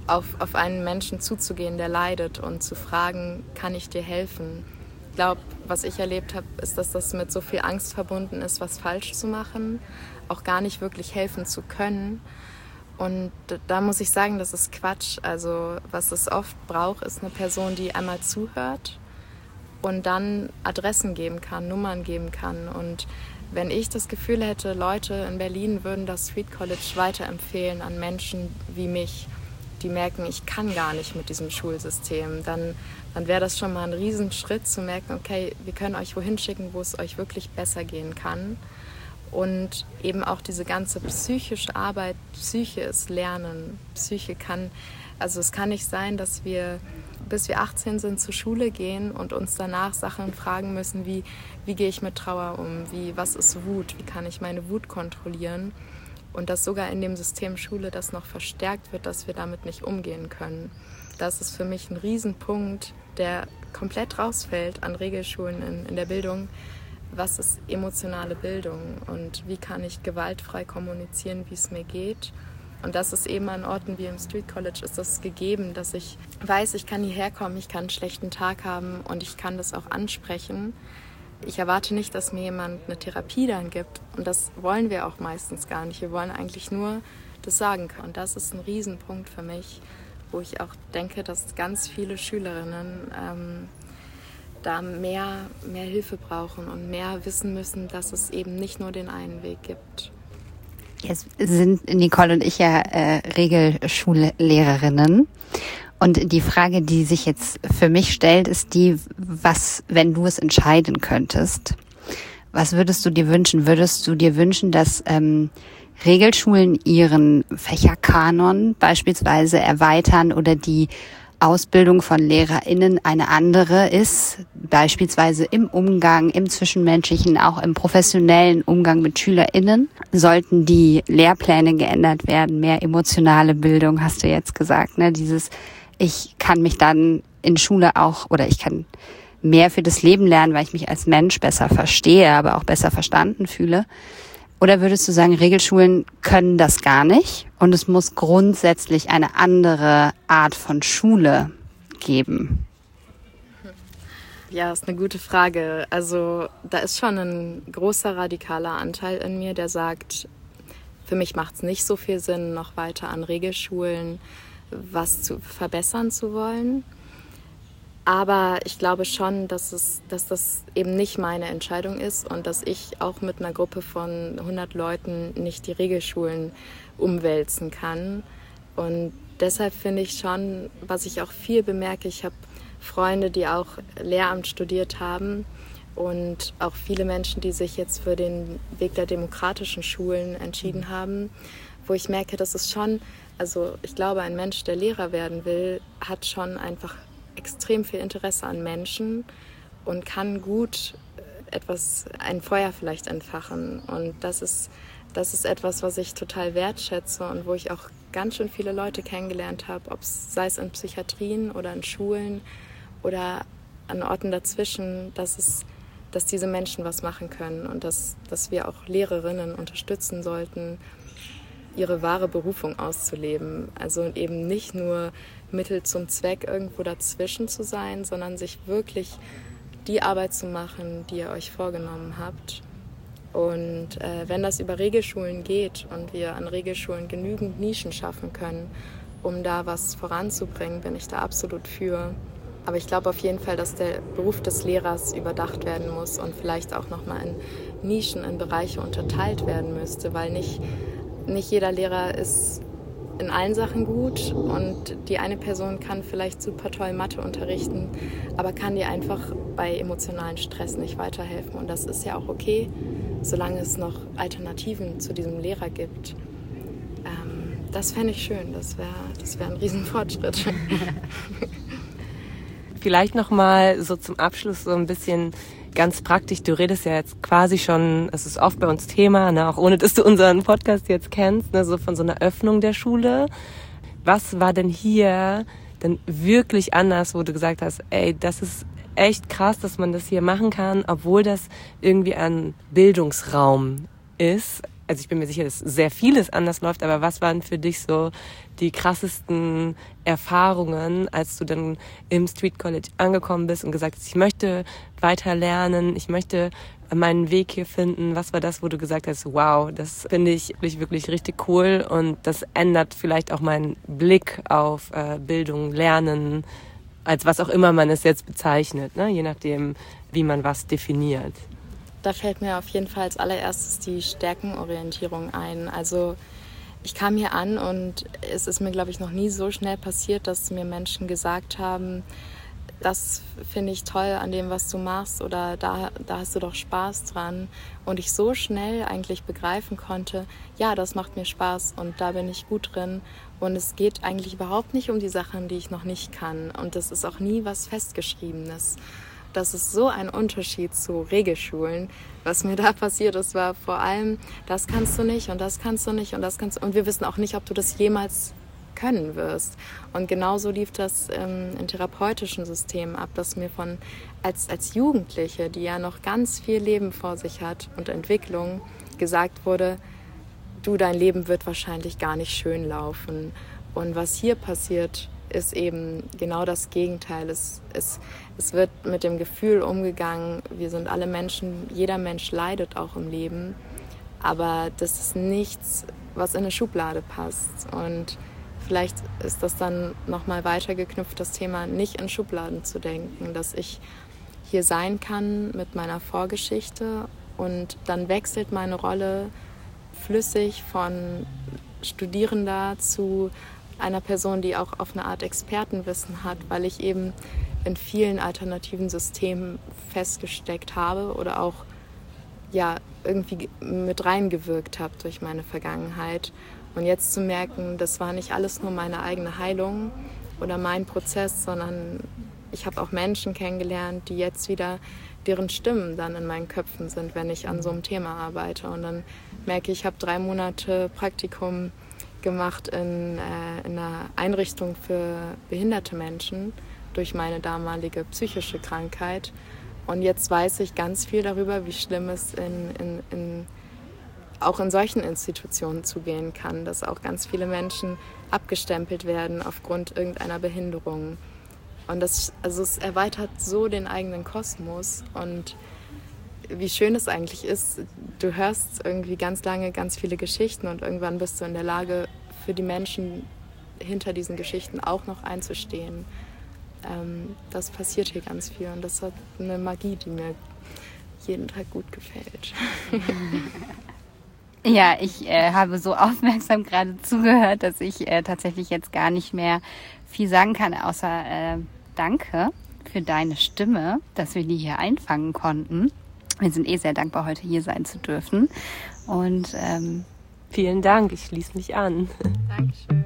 auf, auf einen Menschen zuzugehen, der leidet und zu fragen, kann ich dir helfen? Ich glaube, was ich erlebt habe, ist, dass das mit so viel Angst verbunden ist, was falsch zu machen, auch gar nicht wirklich helfen zu können. Und da muss ich sagen, das ist Quatsch. Also was es oft braucht, ist eine Person, die einmal zuhört und dann Adressen geben kann, Nummern geben kann. Und wenn ich das Gefühl hätte, Leute in Berlin würden das Street College weiterempfehlen an Menschen wie mich, die merken, ich kann gar nicht mit diesem Schulsystem, dann, dann wäre das schon mal ein Riesenschritt zu merken, okay, wir können euch wohin schicken, wo es euch wirklich besser gehen kann. Und eben auch diese ganze psychische Arbeit, Psyche ist Lernen. Psyche kann, also es kann nicht sein, dass wir, bis wir achtzehn sind, zur Schule gehen und uns danach Sachen fragen müssen, wie, wie gehe ich mit Trauer um, wie, was ist Wut, wie kann ich meine Wut kontrollieren. Und dass sogar in dem System Schule das noch verstärkt wird, dass wir damit nicht umgehen können. Das ist für mich ein Riesenpunkt, der komplett rausfällt an Regelschulen in, in der Bildung. Was ist emotionale Bildung und wie kann ich gewaltfrei kommunizieren, wie es mir geht. Und das ist eben an Orten wie im Street College ist das gegeben, dass ich weiß, ich kann hierher kommen, ich kann einen schlechten Tag haben und ich kann das auch ansprechen. Ich erwarte nicht, dass mir jemand eine Therapie dann gibt und das wollen wir auch meistens gar nicht. Wir wollen eigentlich nur das sagen können. Und das ist ein Riesenpunkt für mich, wo ich auch denke, dass ganz viele Schülerinnen ähm, da mehr, mehr Hilfe brauchen und mehr wissen müssen, dass es eben nicht nur den einen Weg gibt. Jetzt sind Nicole und ich ja äh, Regelschullehrerinnen. Und die Frage, die sich jetzt für mich stellt, ist die, was, wenn du es entscheiden könntest, was würdest du dir wünschen? Würdest du dir wünschen, dass ähm, Regelschulen ihren Fächerkanon beispielsweise erweitern oder die Ausbildung von LehrerInnen eine andere ist, beispielsweise im Umgang, im Zwischenmenschlichen, auch im professionellen Umgang mit SchülerInnen? Sollten die Lehrpläne geändert werden, mehr emotionale Bildung, hast du jetzt gesagt, ne? Dieses, ich kann mich dann in Schule auch, oder ich kann mehr für das Leben lernen, weil ich mich als Mensch besser verstehe, aber auch besser verstanden fühle. Oder würdest du sagen, Regelschulen können das gar nicht und es muss grundsätzlich eine andere Art von Schule geben? Ja, ist eine gute Frage. Also da ist schon ein großer radikaler Anteil in mir, der sagt, für mich macht es nicht so viel Sinn, noch weiter an Regelschulen was zu verbessern zu wollen. Aber ich glaube schon, dass, es, dass das eben nicht meine Entscheidung ist und dass ich auch mit einer Gruppe von hundert Leuten nicht die Regelschulen umwälzen kann. Und deshalb finde ich schon, was ich auch viel bemerke, ich habe Freunde, die auch Lehramt studiert haben und auch viele Menschen, die sich jetzt für den Weg der demokratischen Schulen entschieden haben, wo ich merke, dass es schon, also ich glaube, ein Mensch, der Lehrer werden will, hat schon einfach extrem viel Interesse an Menschen und kann gut etwas, ein Feuer vielleicht entfachen. Und das ist, das ist etwas, was ich total wertschätze und wo ich auch ganz schön viele Leute kennengelernt habe, ob es sei es in Psychiatrien oder in Schulen oder an Orten dazwischen, dass es, dass diese Menschen was machen können und dass, dass wir auch Lehrerinnen unterstützen sollten, ihre wahre Berufung auszuleben. Also eben nicht nur Mittel zum Zweck irgendwo dazwischen zu sein, sondern sich wirklich die Arbeit zu machen, die ihr euch vorgenommen habt. Und äh, wenn das über Regelschulen geht und wir an Regelschulen genügend Nischen schaffen können, um da was voranzubringen, bin ich da absolut für. Aber ich glaube auf jeden Fall, dass der Beruf des Lehrers überdacht werden muss und vielleicht auch nochmal in Nischen, in Bereiche unterteilt werden müsste, weil nicht Nicht jeder Lehrer ist in allen Sachen gut und die eine Person kann vielleicht super toll Mathe unterrichten, aber kann dir einfach bei emotionalen Stress nicht weiterhelfen. Und das ist ja auch okay, solange es noch Alternativen zu diesem Lehrer gibt. Ähm, das fände ich schön, das wäre das wär ein Riesenfortschritt. Vielleicht nochmal so zum Abschluss so ein bisschen ganz praktisch. Du redest ja jetzt quasi schon, es ist oft bei uns Thema, ne, auch ohne dass du unseren Podcast jetzt kennst, ne, so von so einer Öffnung der Schule. Was war denn hier denn wirklich anders, wo du gesagt hast, ey, das ist echt krass, dass man das hier machen kann, obwohl das irgendwie ein Bildungsraum ist? also ich bin mir sicher, dass sehr vieles anders läuft, aber was waren für dich so die krassesten Erfahrungen, als du dann im Street College angekommen bist und gesagt hast, ich möchte weiter lernen, ich möchte meinen Weg hier finden? Was war das, wo du gesagt hast, wow, das finde ich wirklich, wirklich richtig cool und das ändert vielleicht auch meinen Blick auf äh, Bildung, Lernen, als was auch immer man es jetzt bezeichnet, ne? Je nachdem, wie man was definiert. Da fällt mir auf jeden Fall als allererstes die Stärkenorientierung ein. Also ich kam hier an und es ist mir, glaube ich, noch nie so schnell passiert, dass mir Menschen gesagt haben, das finde ich toll an dem, was du machst, oder da, da hast du doch Spaß dran. Und ich so schnell eigentlich begreifen konnte, ja, das macht mir Spaß und da bin ich gut drin. Und es geht eigentlich überhaupt nicht um die Sachen, die ich noch nicht kann. Und das ist auch nie was Festgeschriebenes. Das ist so ein Unterschied zu Regelschulen. Was mir da passiert ist, war vor allem, das kannst du nicht und das kannst du nicht und das kannst du. Und wir wissen auch nicht, ob du das jemals können wirst. Und genauso lief das ähm, im therapeutischen System ab, dass mir von als, als Jugendliche, die ja noch ganz viel Leben vor sich hat und Entwicklung, gesagt wurde, du, dein Leben wird wahrscheinlich gar nicht schön laufen. Und was hier passiert, ist eben genau das Gegenteil. Es, es, es wird mit dem Gefühl umgegangen, wir sind alle Menschen, jeder Mensch leidet auch im Leben, aber das ist nichts, was in eine Schublade passt. Und vielleicht ist das dann nochmal weiter geknüpft, das Thema nicht in Schubladen zu denken, dass ich hier sein kann mit meiner Vorgeschichte und dann wechselt meine Rolle flüssig von Studierender zu einer Person, die auch auf eine Art Expertenwissen hat, weil ich eben in vielen alternativen Systemen festgesteckt habe oder auch ja, irgendwie mit reingewirkt habe durch meine Vergangenheit. Und jetzt zu merken, das war nicht alles nur meine eigene Heilung oder mein Prozess, sondern ich habe auch Menschen kennengelernt, die jetzt wieder, deren Stimmen dann in meinen Köpfen sind, wenn ich an so einem Thema arbeite. Und dann merke ich, ich habe drei Monate Praktikum gemacht in, äh, in einer Einrichtung für behinderte Menschen durch meine damalige psychische Krankheit. Und jetzt weiß ich ganz viel darüber, wie schlimm es in, in, in auch in solchen Institutionen zugehen kann, dass auch ganz viele Menschen abgestempelt werden aufgrund irgendeiner Behinderung. Und das, also es erweitert so den eigenen Kosmos. Und wie schön es eigentlich ist, du hörst irgendwie ganz lange ganz viele Geschichten und irgendwann bist du in der Lage, für die Menschen hinter diesen Geschichten auch noch einzustehen. Ähm, das passiert hier ganz viel und das hat eine Magie, die mir jeden Tag gut gefällt. Ja, ich äh, habe so aufmerksam gerade zugehört, dass ich äh, tatsächlich jetzt gar nicht mehr viel sagen kann, außer äh, danke für deine Stimme, dass wir die hier einfangen konnten. Wir sind eh sehr dankbar, heute hier sein zu dürfen. Und ähm, vielen Dank, ich schließe mich an. Dankeschön.